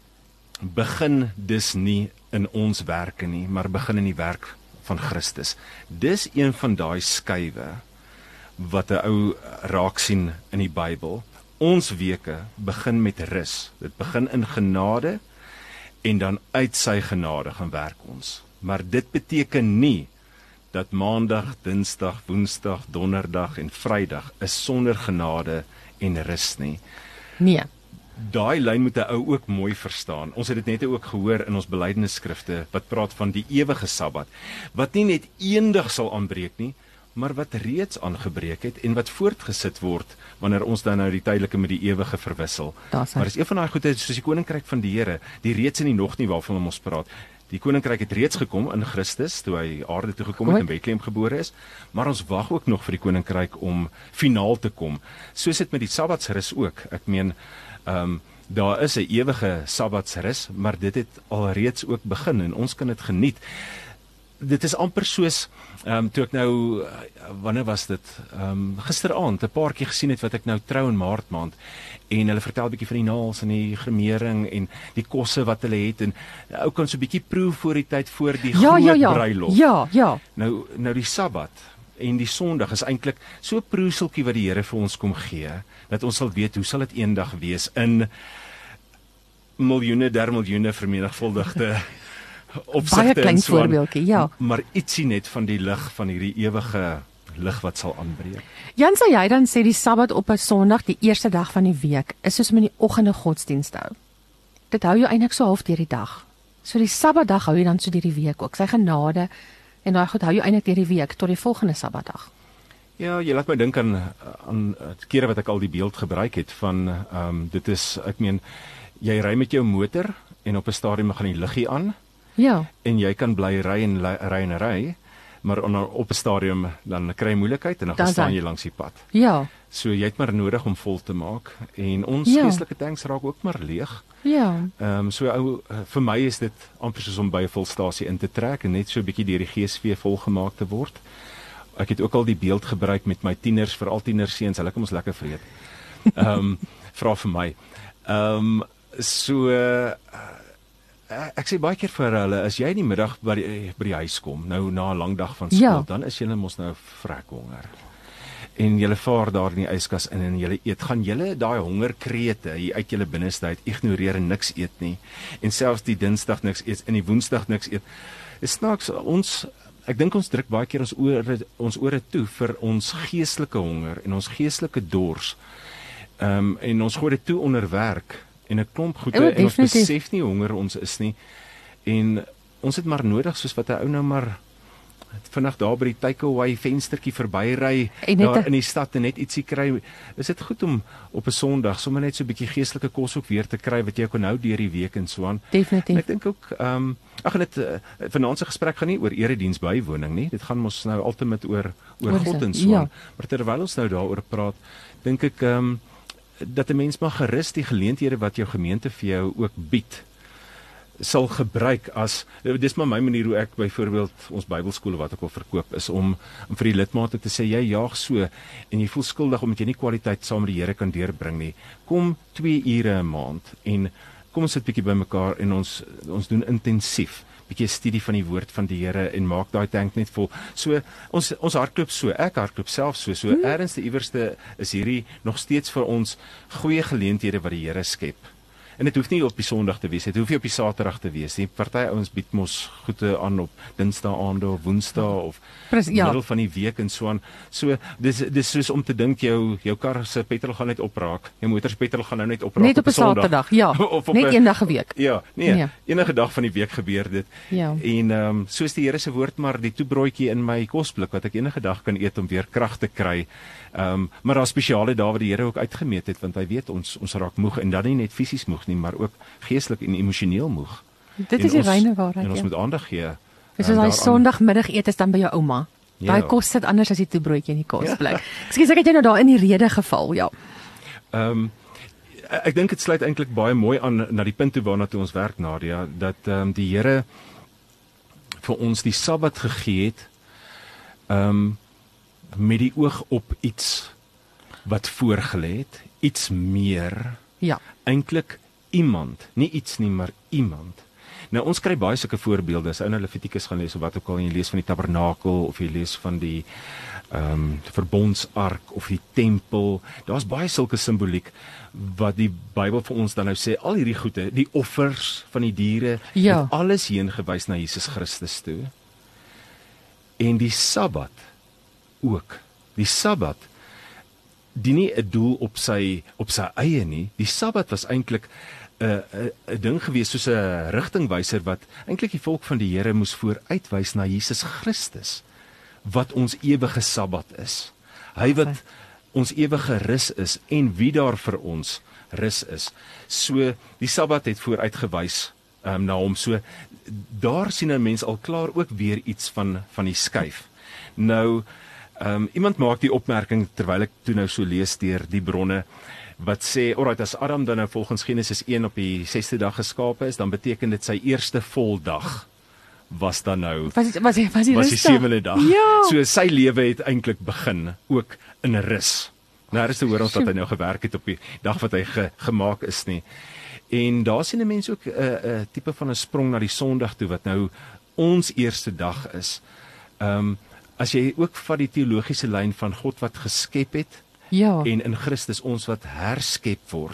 begin dus nie in ons werke nie, maar begin in die werk van Christus. Dis een van daai skuwe wat 'n ou raak sien in die Bybel. Ons weke begin met rus. Dit begin in genade en dan uit sy genade gaan werk ons. Maar dit beteken nie dat Maandag, Dinsdag, Woensdag, Donderdag en Vrydag is sonder genade en rus nie.
Nee.
Daai lyn moet 'n ou ook mooi verstaan. Ons het dit net ook gehoor in ons belydenisskrifte wat praat van die ewige Sabbat, wat nie net eendag sal aanbreek nie, maar wat reeds aangebreek het en wat voortgesit word wanneer ons dan nou die tydelike met die ewige verwissel. Maar is een van daai goeie soos die koninkryk van die Here, die reeds en die nog nie waarvan ons praat. Die koninkryk het reeds gekom in Christus toe hy aarde toe gekom het en in Bethlehem gebore is, maar ons wag ook nog vir die koninkryk om finaal te kom. Soos dit met die Sabbatsrus ook. Ek meen, daar is 'n ewige Sabbatsrus, maar dit het alreeds ook begin en ons kan dit geniet. Dit is amper soos, toe ek nou, wanneer was dit, gisteraand, 'n paar keer gesien het wat ek nou trou in Maart maand, en hulle vertel 'n bietjie van die naals en die gremering en die kosse wat hulle het, en ou kan so 'n bietjie proe voor die tyd voor die groot bruilof.
Ja.
Nou die Sabbat en die Sondag is eintlik so 'n proeseltjie wat die Here vir ons kom gee, dat ons sal weet hoe sal dit eendag wees in miljoene, der miljoene vermenigvuldigde
baie klein voorbeeldjie, ja.
Maar ietsie net van die lig van hierdie ewige lig wat sal aanbreek.
Jan, sal jy dan sê die Sabbat op 'n Sondag, die eerste dag van die week, is soos om in die oggende godsdienst te hou? Dit hou jou eintlik so half deur die dag. So die Sabbatdag hou jy dan so deur die week ook. Sy genade en daai goed hou jou eintlik deur die week tot die volgende Sabbatdag.
Ja, jy laat my dink aan kere wat ek al die beeld gebruik het van dit is, ek meen, jy ry met jou motor en op 'n stadium gaan die liggie aan.
Ja.
En jy kan bly ry en ry, maar op 'n stadium dan kry jy moeilikheid en dan gaan staan jy langs die pad.
Ja.
So jy het maar nodig om vol te maak en ons geestelike tanks raak ook maar leeg.
Ja.
Vir my is dit amper soos om by 'n volstasie in te trek en net so 'n bietjie deur die gees weer volgemaak te word. Ek het ook al die beeld gebruik met my tieners, veral tienerseuns, hulle kom ons lekker vreet. Vra vir my. Ek sê baie keer vir hulle, as jy in die middag by die huis kom, nou na 'n lang dag van skool, dan is julle mos nou vrek honger. En julle vaar daar in die yskas in en julle eet, gaan julle daai hongerkrete hier uit julle binneste uit ignoreer en niks eet nie. En selfs die Dinsdag niks eet en die Woensdag niks eet. Is snaaks, ek dink ons druk baie keer ons ore toe vir ons geestelike honger en ons geestelike dors. En ons gooi dit toe onder werk en 'n klomp goede en ons besef nie honger ons is nie. En ons het maar nodig soos wat 'n ou nou maar vinnig daar by die takeaway venstertjie verbyry daar in die stad en net ietsie kry. Is dit goed om op 'n Sondag sommer net so 'n bietjie geestelike kos ook weer te kry wat jy kan hou deur die week en so aan.
Definitief.
En ek dink ook vanaand se gesprek gaan nie oor erediens bywoning nie. Dit gaan mos nou ultimate oor God en so aan. Maar terwyl ons nou daaroor praat, dink ek dat 'n mens maar gerus die geleenthede wat jou gemeente vir jou ook bied sal gebruik as, dis maar my manier hoe ek byvoorbeeld ons Bybelskole wat ek al verkoop is om vir die lidmate te sê, jy jaag so en jy voel skuldig omdat jy nie kwaliteit saam met die Here kan deurbring nie. Kom 2 ure 'n maand en kom ons sit bietjie by mekaar en ons doen intensief bietjie studie van die woord van die Here en maak daai tank net vol. So ons hardloop so, ek hardloop self so ergens te iewerste is hierdie nog steeds vir ons goeie geleenthede wat die Here skep. En dit hoef nie op die Sondag te wees, dit hoef nie op die Saterdag te wees nie. Party ouens bied mos goede aan op Dinsdae aande of Woensdae of middel van die week en so aan. So dis soos om te dink jou kar se petrol gaan net opraak. Jou motor se petrol gaan nou net opraak
net op 'n Saterdag, ja.
of op
net eendag 'n week.
Ja, nee, enige dag van die week gebeur dit.
Ja.
En soos die Here se woord, maar die toebroodjie in my kosblik wat ek enige dag kan eet om weer krag te kry. Maar daar spesiale dae wat die Here ook uitgemeet het, want hy weet ons raak moeg, en dan nie net fisies moeg nie, maar ook geestelik en emosioneel moeg.
Dit is die reine waarheid.
En ons moet aandag gee.
Dis soos daai Sondagmiddag is dan by jou ouma. Daai kos sit anders as die toebroodjie in die kosblik. Ekskuus, ek het jou nou daar in die rede geval, ja.
Ek dink dit sluit eintlik baie mooi aan na die punt toe waarna toe ons werk, Nadia, dat die Here vir ons die Sabbat gegee het met die oog op iets wat voorgelê het, iets meer.
Ja.
Eintlik iemand, nie iets nie, maar iemand. Nou ons kry baie sulke voorbeelde, as ou na Levitikus gaan lees of wat ook al, en jy lees van die tabernakel of jy lees van die verbondsark of die tempel. Daar's baie sulke simboliek wat die Bybel vir ons dan nou sê, al hierdie goede, die offers van die diere, het alles heen gewys na Jesus Christus toe. En die Sabbat ook. Die Sabbat dien nie 'n doel op sy eie nie. Die Sabbat was eintlik 'n ding gewees, soos 'n rigtingwyser wat eintlik die volk van die Here moes vooruitwys na Jesus Christus, wat ons ewige Sabbat is. Hy wat ons ewige rus is en wie daar vir ons rus is. So die Sabbat het vooruitgewys na hom. So daar sien 'n mens al klaar ook weer iets van die skuif. Nou iemand maak die opmerking terwyl ek toe nou so lees deur die bronne wat sê, alright, as Adam dan nou volgens Genesis 1 op die 6de dag geskape is, dan beteken dit sy eerste voldag was dan nou was die 7de dag.
Ja.
So sy lewe het eintlik begin ook in 'n rus. Nou is te hoor ons dat hy nou gewerk het op die dag wat hy gemaak is nie. En daar sien 'n mens ook 'n tipe van 'n sprong na die Sondag toe wat nou ons eerste dag is. As jy ook vat die teologiese lyn van God wat geskep het, en in Christus ons wat herskep word,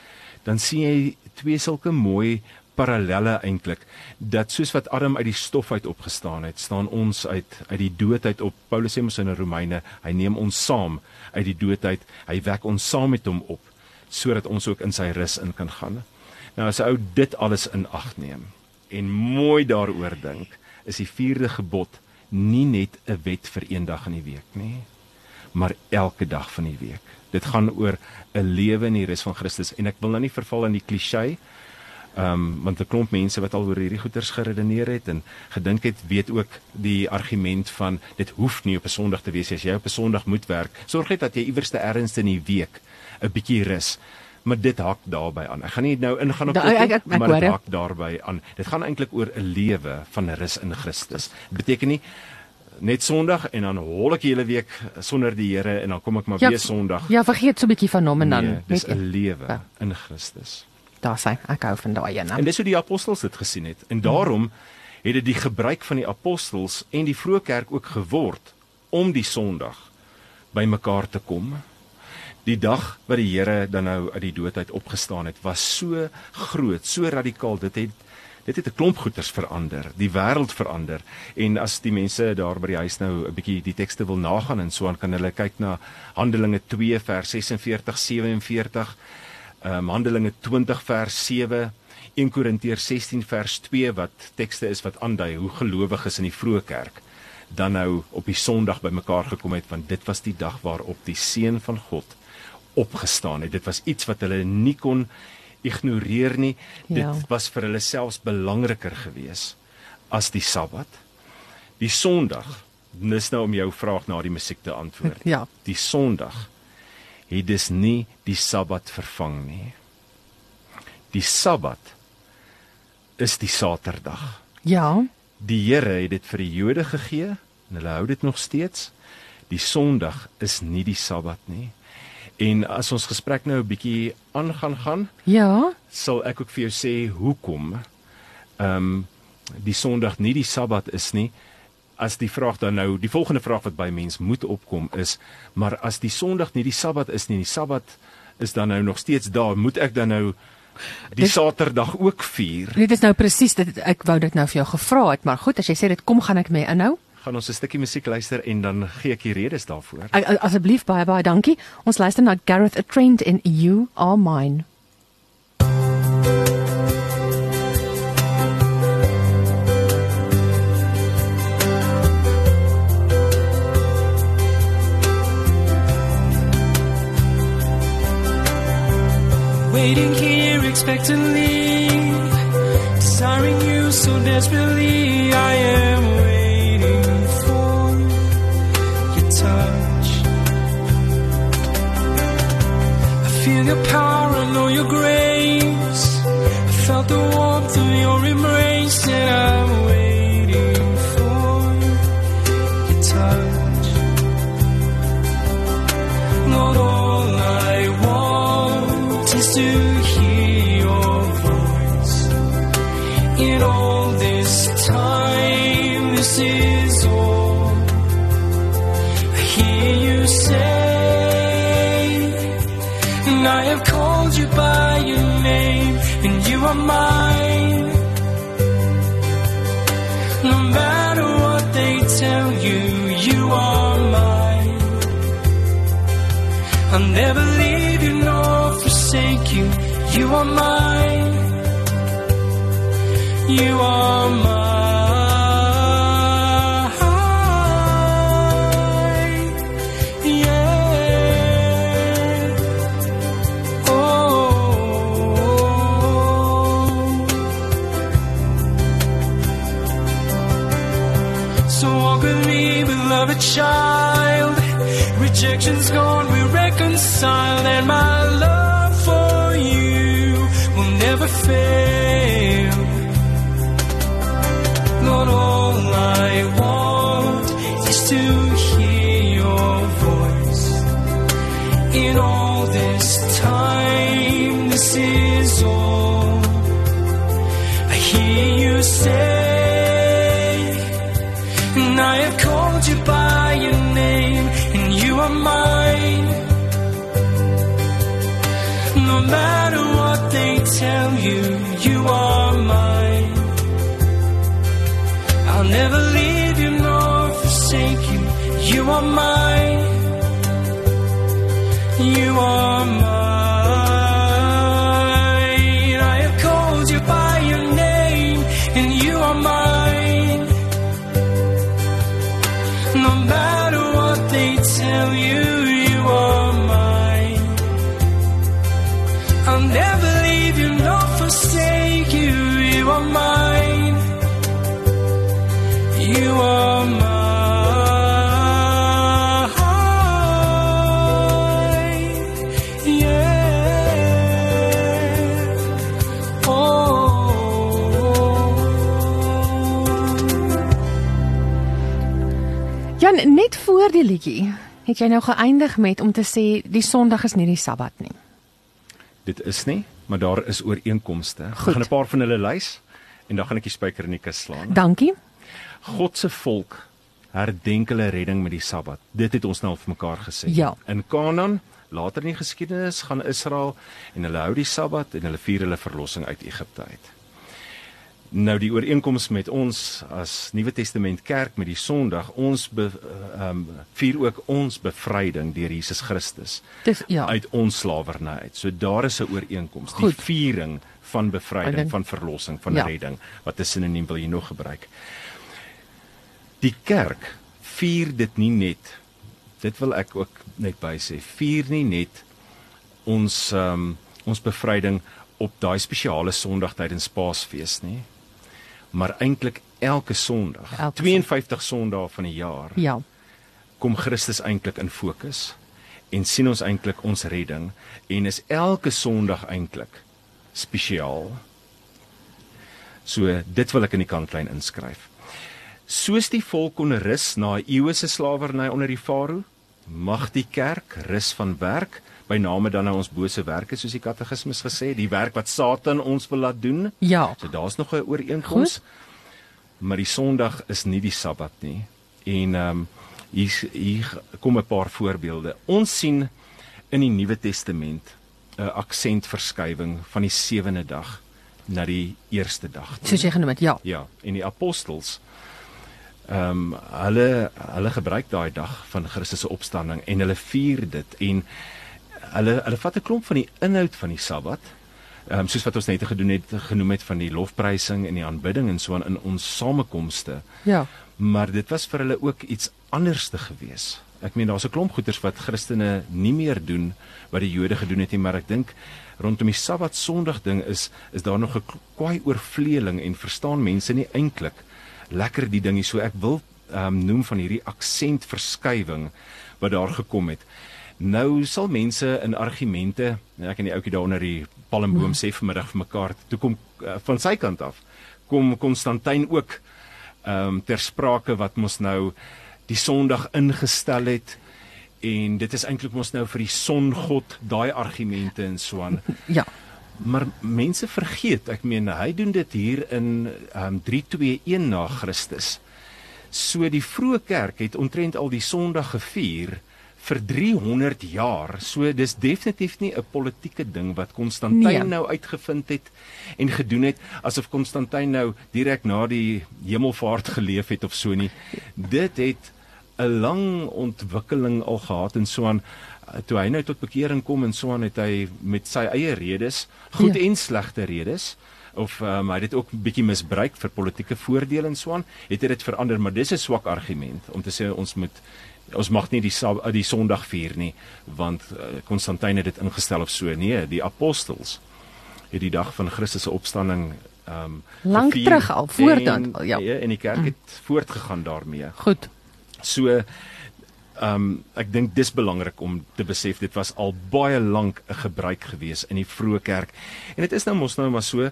dan sien jy twee sulke mooi parallelle eintlik, dat soos wat Adam uit die stof uit opgestaan het, staan ons uit die dood uit op. Paulus sê mos in Romeine, hy neem ons saam uit die dood uit, hy wek ons saam met hom op, sodat ons ook in sy rus in kan gaan. Nou as 'n ou dit alles in ag neem, en mooi daaroor dink, is die 4de gebod nie net 'n wet vir een dag in die week nie, maar elke dag van die week. Dit gaan oor 'n lewe in die rus van Christus, en ek wil nou nie verval in die kliseë, want 'n klomp mense wat al oor hierdie goeters geredeneer het en gedink het, weet ook die argument van, dit hoef nie op 'n Sondag te wees, as jy op 'n Sondag moet werk, sorg net dat jy iewers ergens in die week 'n bietjie rus. Maar dit hak daarby aan. Ek gaan nie nou ingaan op dit, maar dit hak daarby aan. Dit gaan eintlik oor 'n lewe van rus in Christus. Dit beteken nie net Sondag en dan hol ek die hele week sonder die Here en dan kom ek maar weer Sondag.
Ja, vergeet so 'n bietjie van hom en dan.
Nee, dis 'n lewe in Christus.
Daar sê ek hou van daai ene.
En dis hoe die apostels dit gesien het. En daarom het dit die gebruik van die apostels en die vroeë kerk ook geword om die Sondag by mekaar te kom. Die dag wat die Here dan nou uit die dood uit opgestaan het, was so groot, so radikaal. Dit het 'n klomp goeters verander, die wêreld verander. En as die mense daar by die huis nou 'n bietjie die tekste wil nagaan en so aan, kan hulle kyk na Handelinge 2 vers 46, 47, Handelinge 20 vers 7, 1 Korintiërs 16 vers 2 wat tekste is wat aandui hoe gelowiges in die vroeë kerk dan nou op die Sondag by mekaar gekom het, want dit was die dag waarop die Seun van God opgestaan het. Dit was iets wat hulle nie kon ignoreer nie. Dit was vir hulle selfs belangriker gewees as die Sabbat. Die Sondag, dis nou om jou vraag na die musiek te antwoord.
Ja.
Die Sondag het dus nie die Sabbat vervang nie. Die Sabbat is die Saterdag.
Ja.
Die Here het dit vir die Jode gegee en hulle hou dit nog steeds. Die Sondag is nie die Sabbat nie. En as ons gesprek nou 'n bietjie gaan, sal ek ook vir jou sê hoekom die Sondag nie die Sabbat is nie. As die vraag dan nou, die volgende vraag wat by mens moet opkom is, maar as die Sondag nie die Sabbat is nie, die Sabbat is dan nou nog steeds daar, moet ek dan nou die Saterdag ook vier.
Dit is nou presies dit, ek wou dit nou vir jou gevra het, maar goed, as jy sê dit kom, gaan ek mee inhou.
Gaan ons 'n stukkie musiek luister en dan gee ek die redes daarvoor.
Asseblief, baie dankie. Ons luister na Gareth Trent en You Are Mine.
Waiting here expectantly, desiring you so desperately. I am waiting for your touch. I feel your power, I know your grace. I felt the warmth of your embrace, and I'm waiting for your touch. Lord, all I want is to hear your voice. In all this time, this is all I hear you say. And I have called you by your name, and you are mine. No matter what they tell you, you are mine. I'll never leave you nor forsake you. You are mine. You are mine. Yeah. Oh. So walk with me, beloved child. Rejection's gone, we're reconciled, and my love for you will never fail. Lord, all I want is to hear your voice. In all this time, this is all I hear you say. And I have called you by your name, and you are mine. No matter what they tell you, you are mine. I'll never leave you nor forsake you. You are mine. You are mine. I have called you by your name, and you are mine. No matter what they tell you, you are mine. I'll never leave you nor forsake you. You are mine. You are mine. Yeah. Oh.
Jan, net voor die liedjie het jy nou geëindig met om te sê die Sondag is nie die Sabbat nie.
Dit is nie, maar daar is ooreenkomste. Ek
Goed.
gaan 'n paar van hulle lys en dan gaan ek die spyker in die kus slaan.
Dankie.
God se volk herdenk hulle redding met die Sabbat. Dit het ons nou al vir mekaar gesê.
Ja.
In Kanaan, later in die geskiedenis, gaan Israel en hulle hou die Sabbat en hulle vier hulle verlossing uit Egipte uit. Nou die ooreenkoms met ons as Nuwe Testament kerk met die Sondag, ons vier ook ons bevryding deur Jesus Christus
Dis ja.
uit ons slawerny uit. So daar is 'n ooreenkoms, die
Goed.
viering van
Ek
bevryding,
dink-
van verlossing, van
Ja.
redding. Wat 'n sinoniem wil jy nog gebruik? Die kerk vier dit nie net, dit wil ek ook net by sê, vier nie net ons bevryding op daai spesiale Sondag tydens Paasfees nie, maar eintlik elke Sondag,
Elke
52 Sondae van die jaar,
Ja.
kom Christus eintlik in fokus en sien ons eintlik ons redding en is elke Sondag eintlik spesiaal. So dit wil ek in die kantlyn inskryf. Soos die volk kon rus na 'n eeue se slawerny onder die Farao, mag die kerk rus van werk, by name dan nou ons bose werke soos die katekismes gesê, die werk wat Satan ons wil laat doen.
Ja.
So daar's nog 'n ooreenkoms. Maar die Sondag is nie die Sabbat nie. En hier kom 'n paar voorbeelde. Ons sien in die Nuwe Testament aksentverskywing van die 7de dag na die eerste dag.
Soos jy genoem het, ja.
Ja, en die apostels hulle gebruik daai dag van Christus se opstanding en hulle vier dit en hulle vat 'n klomp van die inhoud van die Sabbat, soos wat ons net genoem het van die lofprysing en die aanbidding en so aan in ons samekomste.
Ja.
Maar dit was vir hulle ook iets anders te gewees. Ek meen daar's 'n klomp goeders wat Christene nie meer doen wat die Jode gedoen het nie, maar ek dink rondom die Sabbat Sondag ding is daar nog 'n kwaai oorvleeling en verstaan mense nie eintlik lekker die dingie. So ek wil noem van hierdie aksentverskywing wat daar gekom het. Nou sal mense in argumente, ek en die ouetjie daar onder die palmboom sê vanmiddag vir mekaar, toe kom van sy kant af, kom Konstantyn ook ter sprake wat mos nou die Sondag ingestel het, en dit is eintlik mos nou vir die songod, daai argumente en so aan.
Ja.
Maar mense vergeet, ek meen, hy doen dit hier in 321 na Christus. So die vroeë kerk het omtrent al die Sondag gevier vir 300 jaar, so dis definitief nie 'n politieke ding wat Konstantyn nou uitgevind het en gedoen het, asof Konstantyn nou direk na die hemelvaart geleef het of so nie. Dit het 'n lang ontwikkeling al gehad en so aan. Toe hy nou tot bekering kom en so aan, het hy met sy eie redes, goed en slegte redes, of hy het dit ook 'n bietjie misbruik vir politieke voordele en so aan, het hy dit verander, maar dis 'n swak argument om te sê ons mag nie die Sondag vier nie, want Konstantyn het dit ingestel of so. Nee, die apostels het die dag van Christus se opstanding
Lang terug al, voordat al, ja.
En die kerk het voortgegaan daarmee.
Goed.
So ek dink dis belangrik om te besef, dit was al baie lank 'n gebruik gewees in die vroeë kerk. En dit is nou mos nou maar so,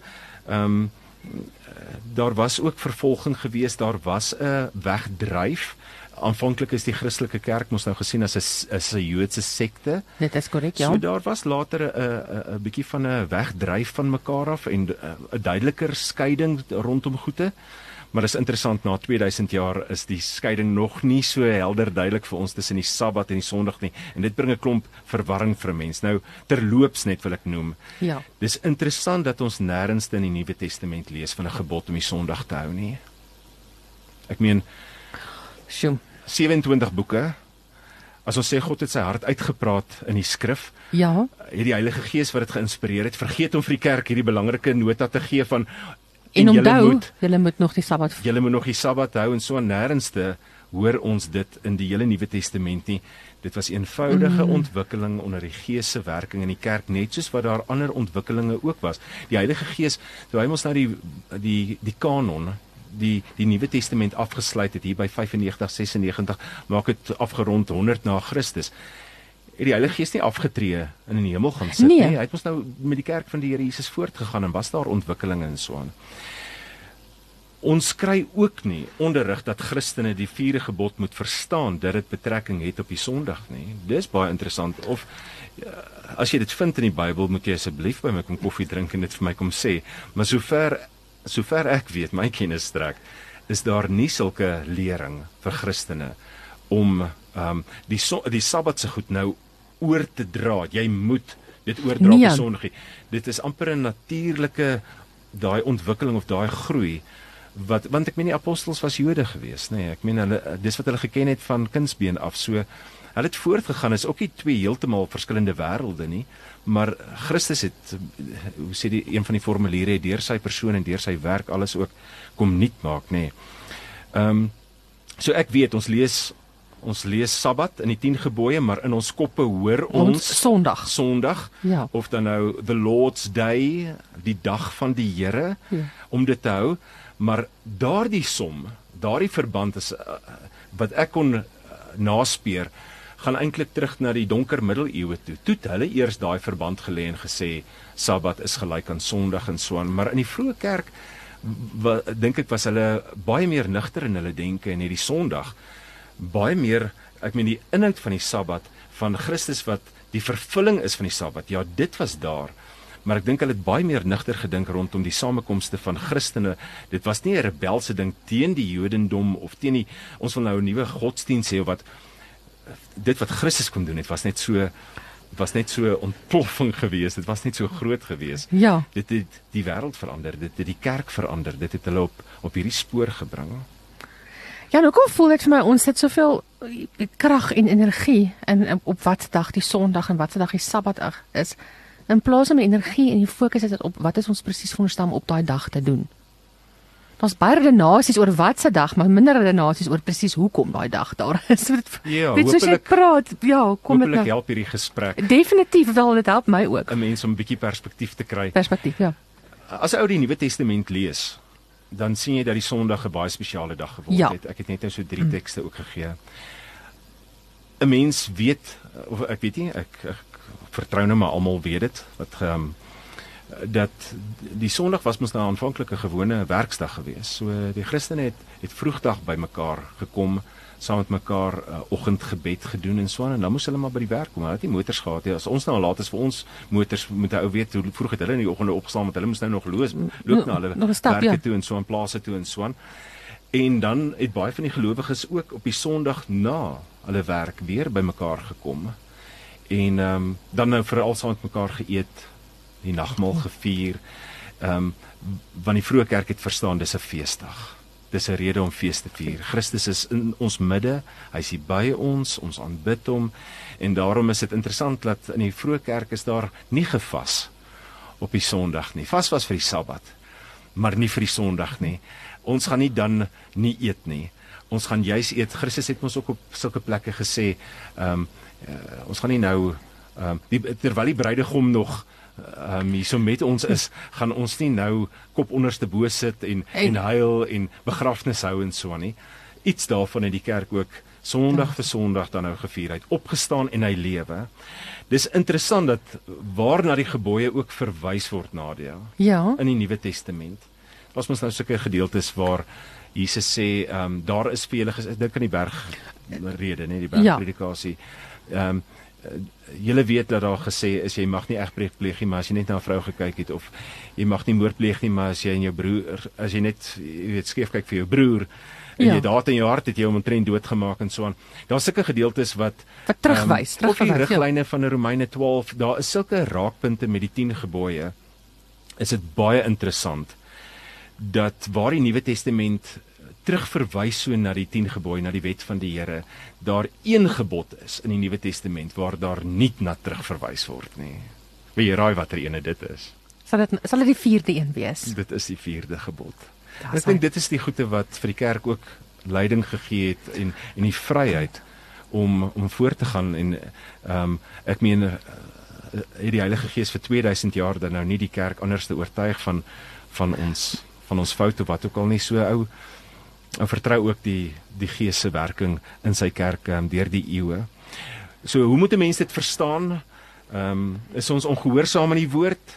daar was ook vervolging gewees, daar was 'n wegdryf. Aanvanklik is die Christelike kerk mos nou gesien as 'n Joodse sekte.
Dit is korrek, ja.
So daar was later 'n bietjie van 'n wegdryf van mekaar af en 'n duideliker skeiding rondom goede. Maar dis interessant, na 2000 jaar is die skeiding nog nie so helder duidelik vir ons tussen die Sabbat en die Sondag nie. En dit bring 'n klomp verwarring vir 'n mens. Nou, terloops net wil ek noem.
Ja.
Dis interessant dat ons nêrens in die Nuwe Testament lees van 'n gebod om die Sondag te hou nie. Ek meen, 27 boeke. As ons sê God het sy hart uitgepraat in die skrif,
ja,
het die Heilige Gees wat dit geïnspireer het, vergeet om vir die kerk hierdie belangrike nota te gee van
en onthou, julle moet nog die Sabbat
hou en so nêrens hoor ons dit in die hele Nuwe Testament nie. Dit was eenvoudige ontwikkeling onder die Gees se werking in die kerk, net soos wat daar ander ontwikkelinge ook was. Die Heilige Gees, toe hy ons nou die kanon, die Nuwe Testament afgesluit het hier by 95, 96, maak dit afgerond 100 na Christus. Het die Heilige Gees nie afgetree in die hemel gaan sit nie. Hy het ons nou met die kerk van die Here Jesus voortgegaan en was daar ontwikkelinge en so aan. Ons kry ook nie onderrig dat Christene die 4de gebod moet verstaan dat dit betrekking het op die Sondag nie. Dis baie interessant. Of as jy dit vind in die Bybel, moet jy asseblief by my kom koffie drink en dit vir my kom sê. Maar sover ek weet, my kennis strek, is daar nie sulke lering vir Christene om die Sabbat se goed nou oor te dra. Jy moet dit oordra op die Sondag. Dit is amper 'n natuurlike daai ontwikkeling of daai groei want ek meen die apostels was Jode geweest, nee, ek meen hulle dis wat hulle geken het van kindsbeen af. So hulle het voortgegaan, is ook nie twee heeltemal verskillende wêrelde nie, maar Christus het, hoe sê een van die formuliere, het deur sy persoon en deur sy werk alles ook kom nuut maak, nee. So ek weet ons lees Sabbat in die 10 gebooie, maar in ons koppe hoor ons Sondag, ja. Of dan nou the Lord's Day, die dag van die Here, om dit te hou, maar daardie verband is, wat ek kon naspeur, gaan eintlik terug na die donker middeleeue toe. Toe het hulle eers daai verband gelê en gesê, Sabbat is gelyk aan Sondag en so aan, maar in die vroeë kerk, dink ek was hulle baie meer nugter in hulle denke en het die Sondag baie meer, ek meen die inhoud van die Sabbat, van Christus wat die vervulling is van die Sabbat, ja, dit was daar, maar ek dink hulle het baie meer nugter gedink rondom die samekomste van Christene. Dit was nie 'n rebelse ding teen die Jodendom, of teen ons wil nou 'n nuwe godsdienst hê, of wat, dit wat Christus kon doen, het was net so Dit was net so 'n ontploffing geweest, dit was net so groot geweest.
Ja.
Dit het die wêreld verander, dit het die kerk verander, dit het hulle op hierdie spoor gebring.
Ja, nou kom voel dit vir my ons het soveel krag en energie in op watse dag die Sondag en watse dag die Sabbat is. In plaas om die energie en die fokus is dit op wat is ons presies veronderstel om op daai dag te doen. Daar's baie redenasies oor watse dag, maar minder redenasies oor presies hoekom daai dag daar is. So dit soos jy
hopelik
praat, ja, kom dit
hopelik
nou.
help hierdie gesprek
Definitief wel, dit help my ook.
'n mens om 'n bietjie perspektief te kry.
Perspektief, ja.
As 'n ou die Nuwe Testament lees, dan sien jy dat die Sondag 'n baie spesiale dag geword
Ja.
het. Ek het net nou so 3 tekste ook gegee. 'n Mens weet, of ek weet nie, ek vertrou nou maar almal weet dit, dat die Sondag was mos nou aanvanklik 'n gewone werksdag geweest. So die Christene het vroegdag by mekaar gekom, saam met mekaar oggendgebed gedoen en so aan, en dan moes hulle maar by die werk kom. Hulle het nie motors gehad nie. As ons nou laat is vir ons motors, moet hy ou weet hoe vroeg het hulle in die oggende opgestaan, want hulle moes nou nog loop na hulle
nog 'n stap,
werke
ja.
toe en so aan, plase toe en so aan. En dan het baie van die gelowiges ook op die Sondag na hulle werk weer by mekaar gekom. En dan nou veral saam met mekaar geëet, die nagmaal gevier, want die vroeë kerk het verstaan, dis 'n feesdag. Dis 'n rede om fees te vier. Christus is in ons midde, hy is hier by ons aanbid hom, en daarom is dit interessant dat in die vroeë kerk is daar nie gevas op die Sondag nie. Vas was vir die Sabbat, maar nie vir die Sondag nie. Ons gaan nie dan nie eet nie. Ons gaan juis eet. Christus het ons ook op sulke plekke gesê, ons gaan nie nou, terwyl die bruidegom nog hier so met ons is, gaan ons nie nou kop onderste bo sit en huil en begrafnis hou en so aan nie. Iets daarvan het die kerk ook Sondag vir Sondag dan nou gevier. Hy het opgestaan en hy lewe. Dis interessant dat waarna die gebooie ook verwys word, Nadia, in die Nuwe Testament. Was mos nou sulke gedeeltes waar Jesus sê, daar is vir julle, dit kan die bergrede, die bergpredikasie. Julle weet dat daar gesê is, jy mag nie egbreek pleeg nie, maar as jy net na 'n vrou gekyk het, of jy mag nie moord pleeg nie, maar as jy en jou broer, as jy net, jy weet, skeef kyk vir jou broer, en jy daad in jou hart het jy hom omtrent doodgemaak en so aan. Daar's sulke gedeeltes wat
terugwys,
op die riglyne van Romeine 12, daar is sulke raakpunte met die 10 gebooie. Is dit baie interessant dat waar die Nuwe Testament terugverwys so na die 10 gebooie, na die wet van die Here, daar een gebod is in die Nuwe Testament waar daar nie na terugverwys word nie. Wil jy raai watter ene dit is?
Sal dit die 4de een wees?
Dit is die 4de gebod. Ek dink dit is die goeie wat vir die kerk ook leiding gegee het en die vryheid om voor te gaan, en ek meen, het die Heilige Gees vir 2000 jaar dan nou nie die kerk anders te oortuig van ons fout of wat ook al nie. So ou vertrou ook die Gees se werking in sy kerk deur die eeue. So hoe moet 'n mens dit verstaan? Is ons ongehoorsaam aan die woord?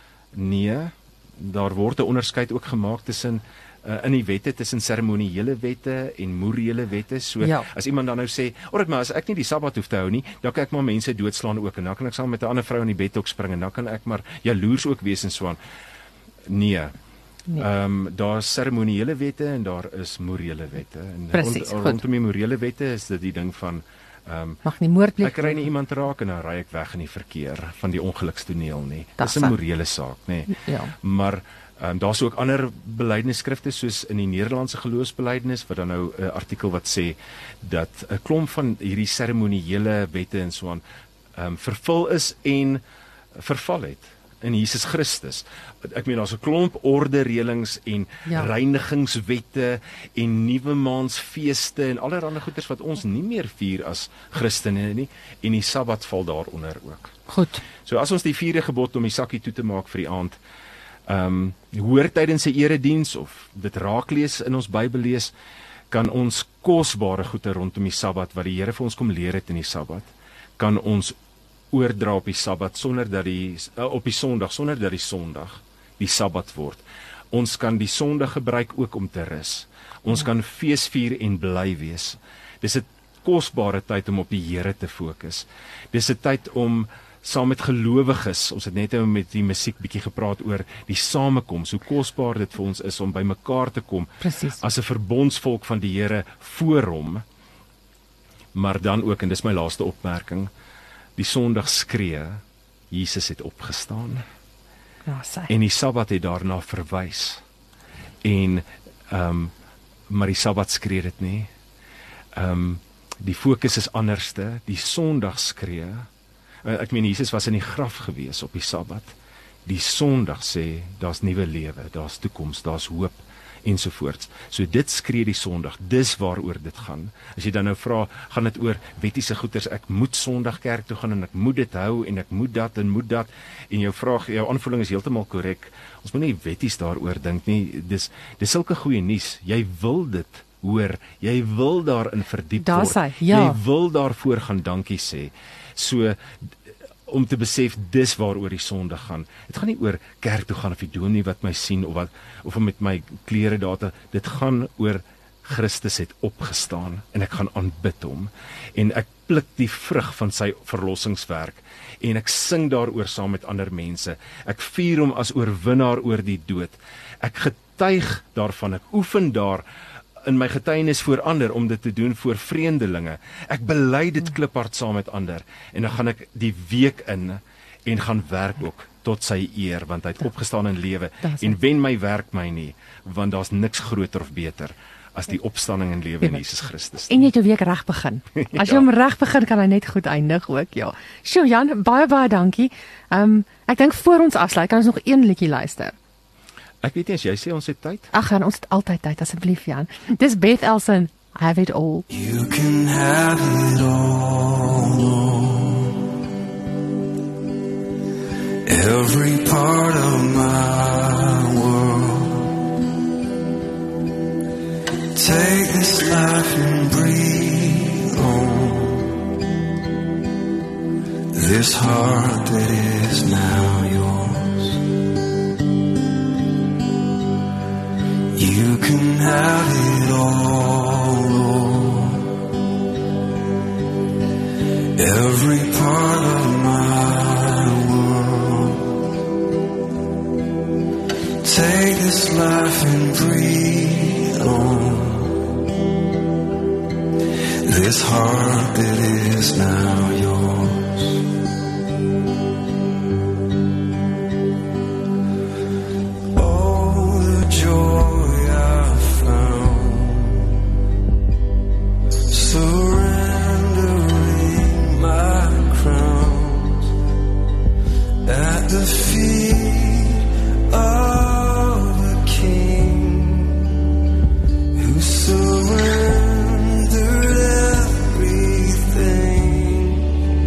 Nee, daar word 'n onderskeid ook gemaak tussen in die wette tussen seremoniële wette en morele wette. So as iemand dan nou sê, "Alright, maar as ek nie die Sabbat hoef te hou nie, dan kan ek maar mense doodslaan ook, en dan kan ek saam met 'n ander vrou in die bed ook spring, en dan kan ek maar jaloers ook wees en so aan." Nee. Daar is seremoniële wette en daar is morele wette. En rondom die morele wette is dit die ding van
mag nie moord pleeg.
Ek ry nie iemand raak en dan ry ek weg in die verkeer van die ongelukstoneel nie. Dis 'n morele saak, nê. Maar daar's ook ander belydenisskrifte, soos in die Nederlandse geloofsbelydenis, wat dan nou 'n artikel wat sê dat 'n klomp van hierdie seremoniële wette en so aan vervul is en verval het in Jesus Christus. Ek meen, daar's 'n klomp orde reëlings en reinigingswette en nuwe maansfeeste en allerlei goeders wat ons nie meer vier as Christene nie, en die Sabbat val daaronder ook.
Goed.
So as ons die 4de gebod om die sakkie toe te maak vir die aand, hoor tydens 'n erediens of dit raaklees in ons Bybel lees, kan ons kosbare goede rondom die Sabbat wat die Here vir ons kom leer het in die Sabbat, kan ons oordra op die Sabbat op die Sondag, sonder dat die Sondag die Sabbat word. Ons kan die Sondag gebruik ook om te rus. Ons kan feesvier en bly wees. Dis 'n kosbare tyd om op die Here te fokus. Dis 'n tyd om saam met gelowiges, ons het net met die musiek bietjie gepraat oor die samekoms, hoe kosbaar dit vir ons is om by mekaar te kom.
Precies.
As 'n verbondsvolk van die Here voor hom. Maar dan ook, en dis my laaste opmerking, Die Sondag skree, Jesus het opgestaan.
Ja, sy.
En die Sabbat het daarna verwys. En maar die Sabbat skree dit nie. Die fokus is anderste. Die Sondag skree. Ek meen Jesus was in die graf gewees op die Sabbat. Die Sondag sê daar's nuwe lewe, daar's toekoms, daar's hoop ensovoorts. So dit skree die Sondag. Dis waaroor dit gaan. As jy dan nou vra, gaan dit oor wettiese goeders, ek moet Sondag kerk toe gaan en ek moet dit hou en ek moet dat en moet dat. En jou vraag, jou aanvoeling is heeltemal korrek. Ons moet nie wetties daaroor dink nie. Dis sulke goeie nuus. Jy wil dit hoor. Jy wil daarin verdiep
Daar
word.
sy, ja.
Jy wil daarvoor gaan dankie sê. So om te besef dis waaroor die Sondag gaan. Dit gaan nie oor kerk toe gaan of die dominee wat my sien of om met my klere daar te, dit gaan oor Christus het opgestaan en ek gaan aanbid hom en ek pluk die vrug van sy verlossingswerk en ek sing daaroor saam met ander mense. Ek vier hom as oorwinnaar oor die dood. Ek getuig daarvan, ek oefen daar in my getuienis voor ander om dit te doen voor vreemdelinge. Ek bely dit kliphard saam met ander en dan gaan ek die week in en gaan werk ook tot sy eer, want hy het opgestaan in lewe en wen my werk my nie, want daar's niks groter of beter as die opstanding en lewe in Jesus Christus.
En jy het jou week reg begin. As jy hom reg begin, kan hy net goed eindig ook, ja. Sjoe, Jan, baie dankie. Ek dink voor ons afsluit, kan ons nog een liedjie luister.
Ek weet nie as jy sê ons het tyd.
Ag, ons het altyd tyd, asseblief Jan. Dis Beth Elson, Have It All.
You can have it all. Every part of my world. Take this life and breathe on. This heart that is now yours. You can have it all, Lord. Every part of my world. Take this life and breathe on. This heart that is now yours. Oh, the joy surrendering my crowns at the feet of the King who surrendered everything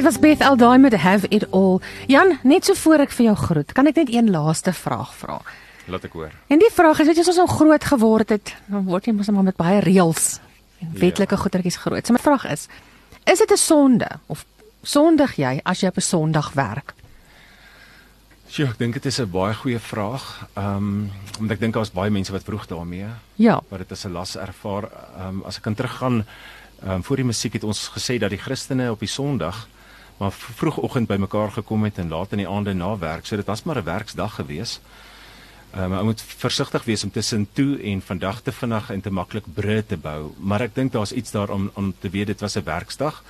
Dit was Beth Aldaai met Have It All. Jan, net so voor ek vir jou groet, kan ek net een laaste vraag vra?
Laat ek hoor.
En die vraag is, weet jy, as ons nou groot geword het, dan word jy mos maar met baie reëls en wetlike goedertjies groot. So my vraag is dit 'n sonde of sondig jy as jy op 'n Sondag werk?
Ja, ek dink dit is 'n baie goeie vraag. Omdat ek dink daar's baie mense wat vroeg daarmee.
Ja.
Wat dit as 'n las ervaar. As ek kan teruggaan, voor die musiek het ons gesê dat die Christene op die Sondag maar vroegoggend bymekaar gekom het en laat in die aande na werk. So dit was maar 'n werksdag gewees. Maar ou moet versigtig wees om tussen toe en vandag te vinnig en te maklik brûe te bou. Maar ek dink daar's iets daar om te weet dit was 'n werksdag.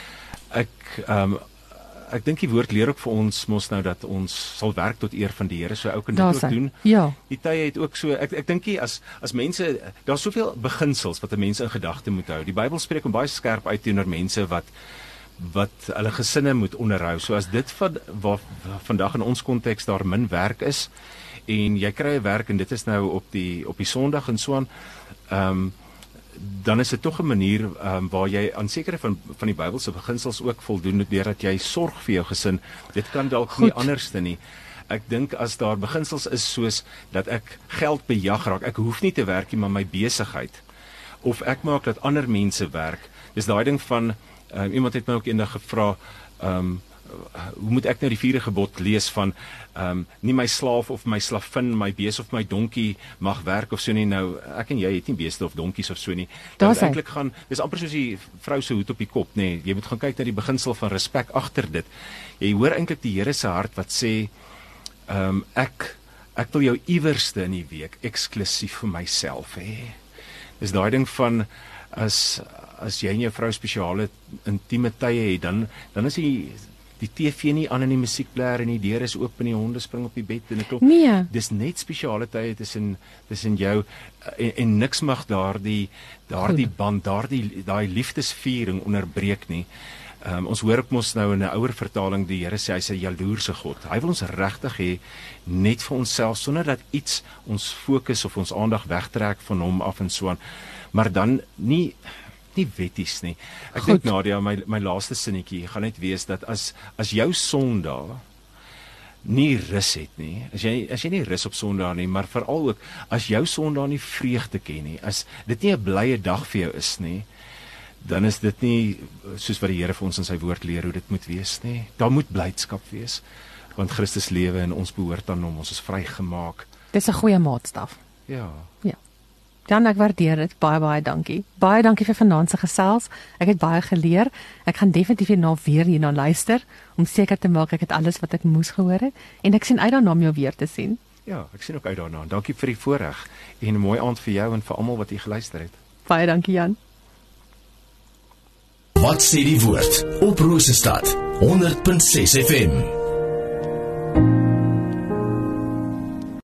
Ek dink die woord leer ook vir ons mos nou dat ons sal werk tot eer van die Here, so ou kan dit ook doen.
Ja.
Die tye het ook so, ek dink nie as mense, daar's soveel beginsels wat 'n mens in gedagte moet hou. Die Bybel spreek hom baie skerp uit teenoor mense wat hulle gesinne moet onderhou. So as dit vandag in ons konteks daar min werk is en jy kry 'n werk en dit is nou op die Sondag en so aan, dan is dit tog 'n manier waar jy aan sekere van die Bybelse beginsels ook voldoen deurdat jy sorg vir jou gesin. Dit kan dalk nie anderste nie. Ek dink as daar beginsels is soos dat ek geld bejag raak, ek hoef nie te werk nie, maar my besigheid, of ek maak dat ander mense werk. Dis daai ding van iemand het my ook eendag gevra, hoe moet ek nou die 4de gebod lees van nie my slaaf of my slavin, my bees of my donkie mag werk of so nie. Nou ek en jy het nie beeste of donkies of so nie. Dit eintlik gaan, dis amper soos die vrou se hoed op die kop, nê. Jy moet gaan kyk na die beginsel van respek agter dit. Jy hoor eintlik die Here se hart wat sê ek wil jou iewerste in die week eksklusief vir myself hê. Dis daai ding van as jy en jou vrou spesiale intieme tye het, dan is die TV nie aan in die musiekblaar en die deur is oop en die honde spring op die bed en dit klop.
Nee.
Dis net spesiale tye tussen jou en niks mag daardie band, daai liefdesviering onderbreek nie. Ons hoor ook mos nou in 'n ouer vertaling die Here sê hy's 'n jaloerse God. Hy wil ons regtig hê net vir onsself sonder dat iets ons fokus of ons aandag wegtrek van hom af en so aan. Maar dan nie wetties nie. Ek dink Nadia, my laaste sinnetjie gaan net wees dat as jou Sondag nie rus het nie, as jy nie rus op Sondag nie, maar veral ook as jou Sondag nie vreugde ken nie, as dit nie 'n blye dag vir jou is nie, dan is dit nie soos wat die Here vir ons in sy woord leer hoe dit moet wees nie. Daar moet blydskap wees, want Christus lewe en ons behoort aan hom, ons is vrygemaak.
Dis 'n goeie maatstaf.
Ja.
Jan, ek waardeer dit. Baie dankie. Baie dankie vir vanaand se gesels. Ek het baie geleer. Ek gaan definitief hierna luister om seker te maak ek het alles wat ek moes gehoor het en ek sien uit daarna om jou weer te sien.
Ja, ek sien ook uit daarna. Dankie vir die voorreg en 'n mooi aand vir jou en vir almal wat hier geluister het.
Baie dankie, Jan.
Wat sê die woord op Rosestad 100.6 FM.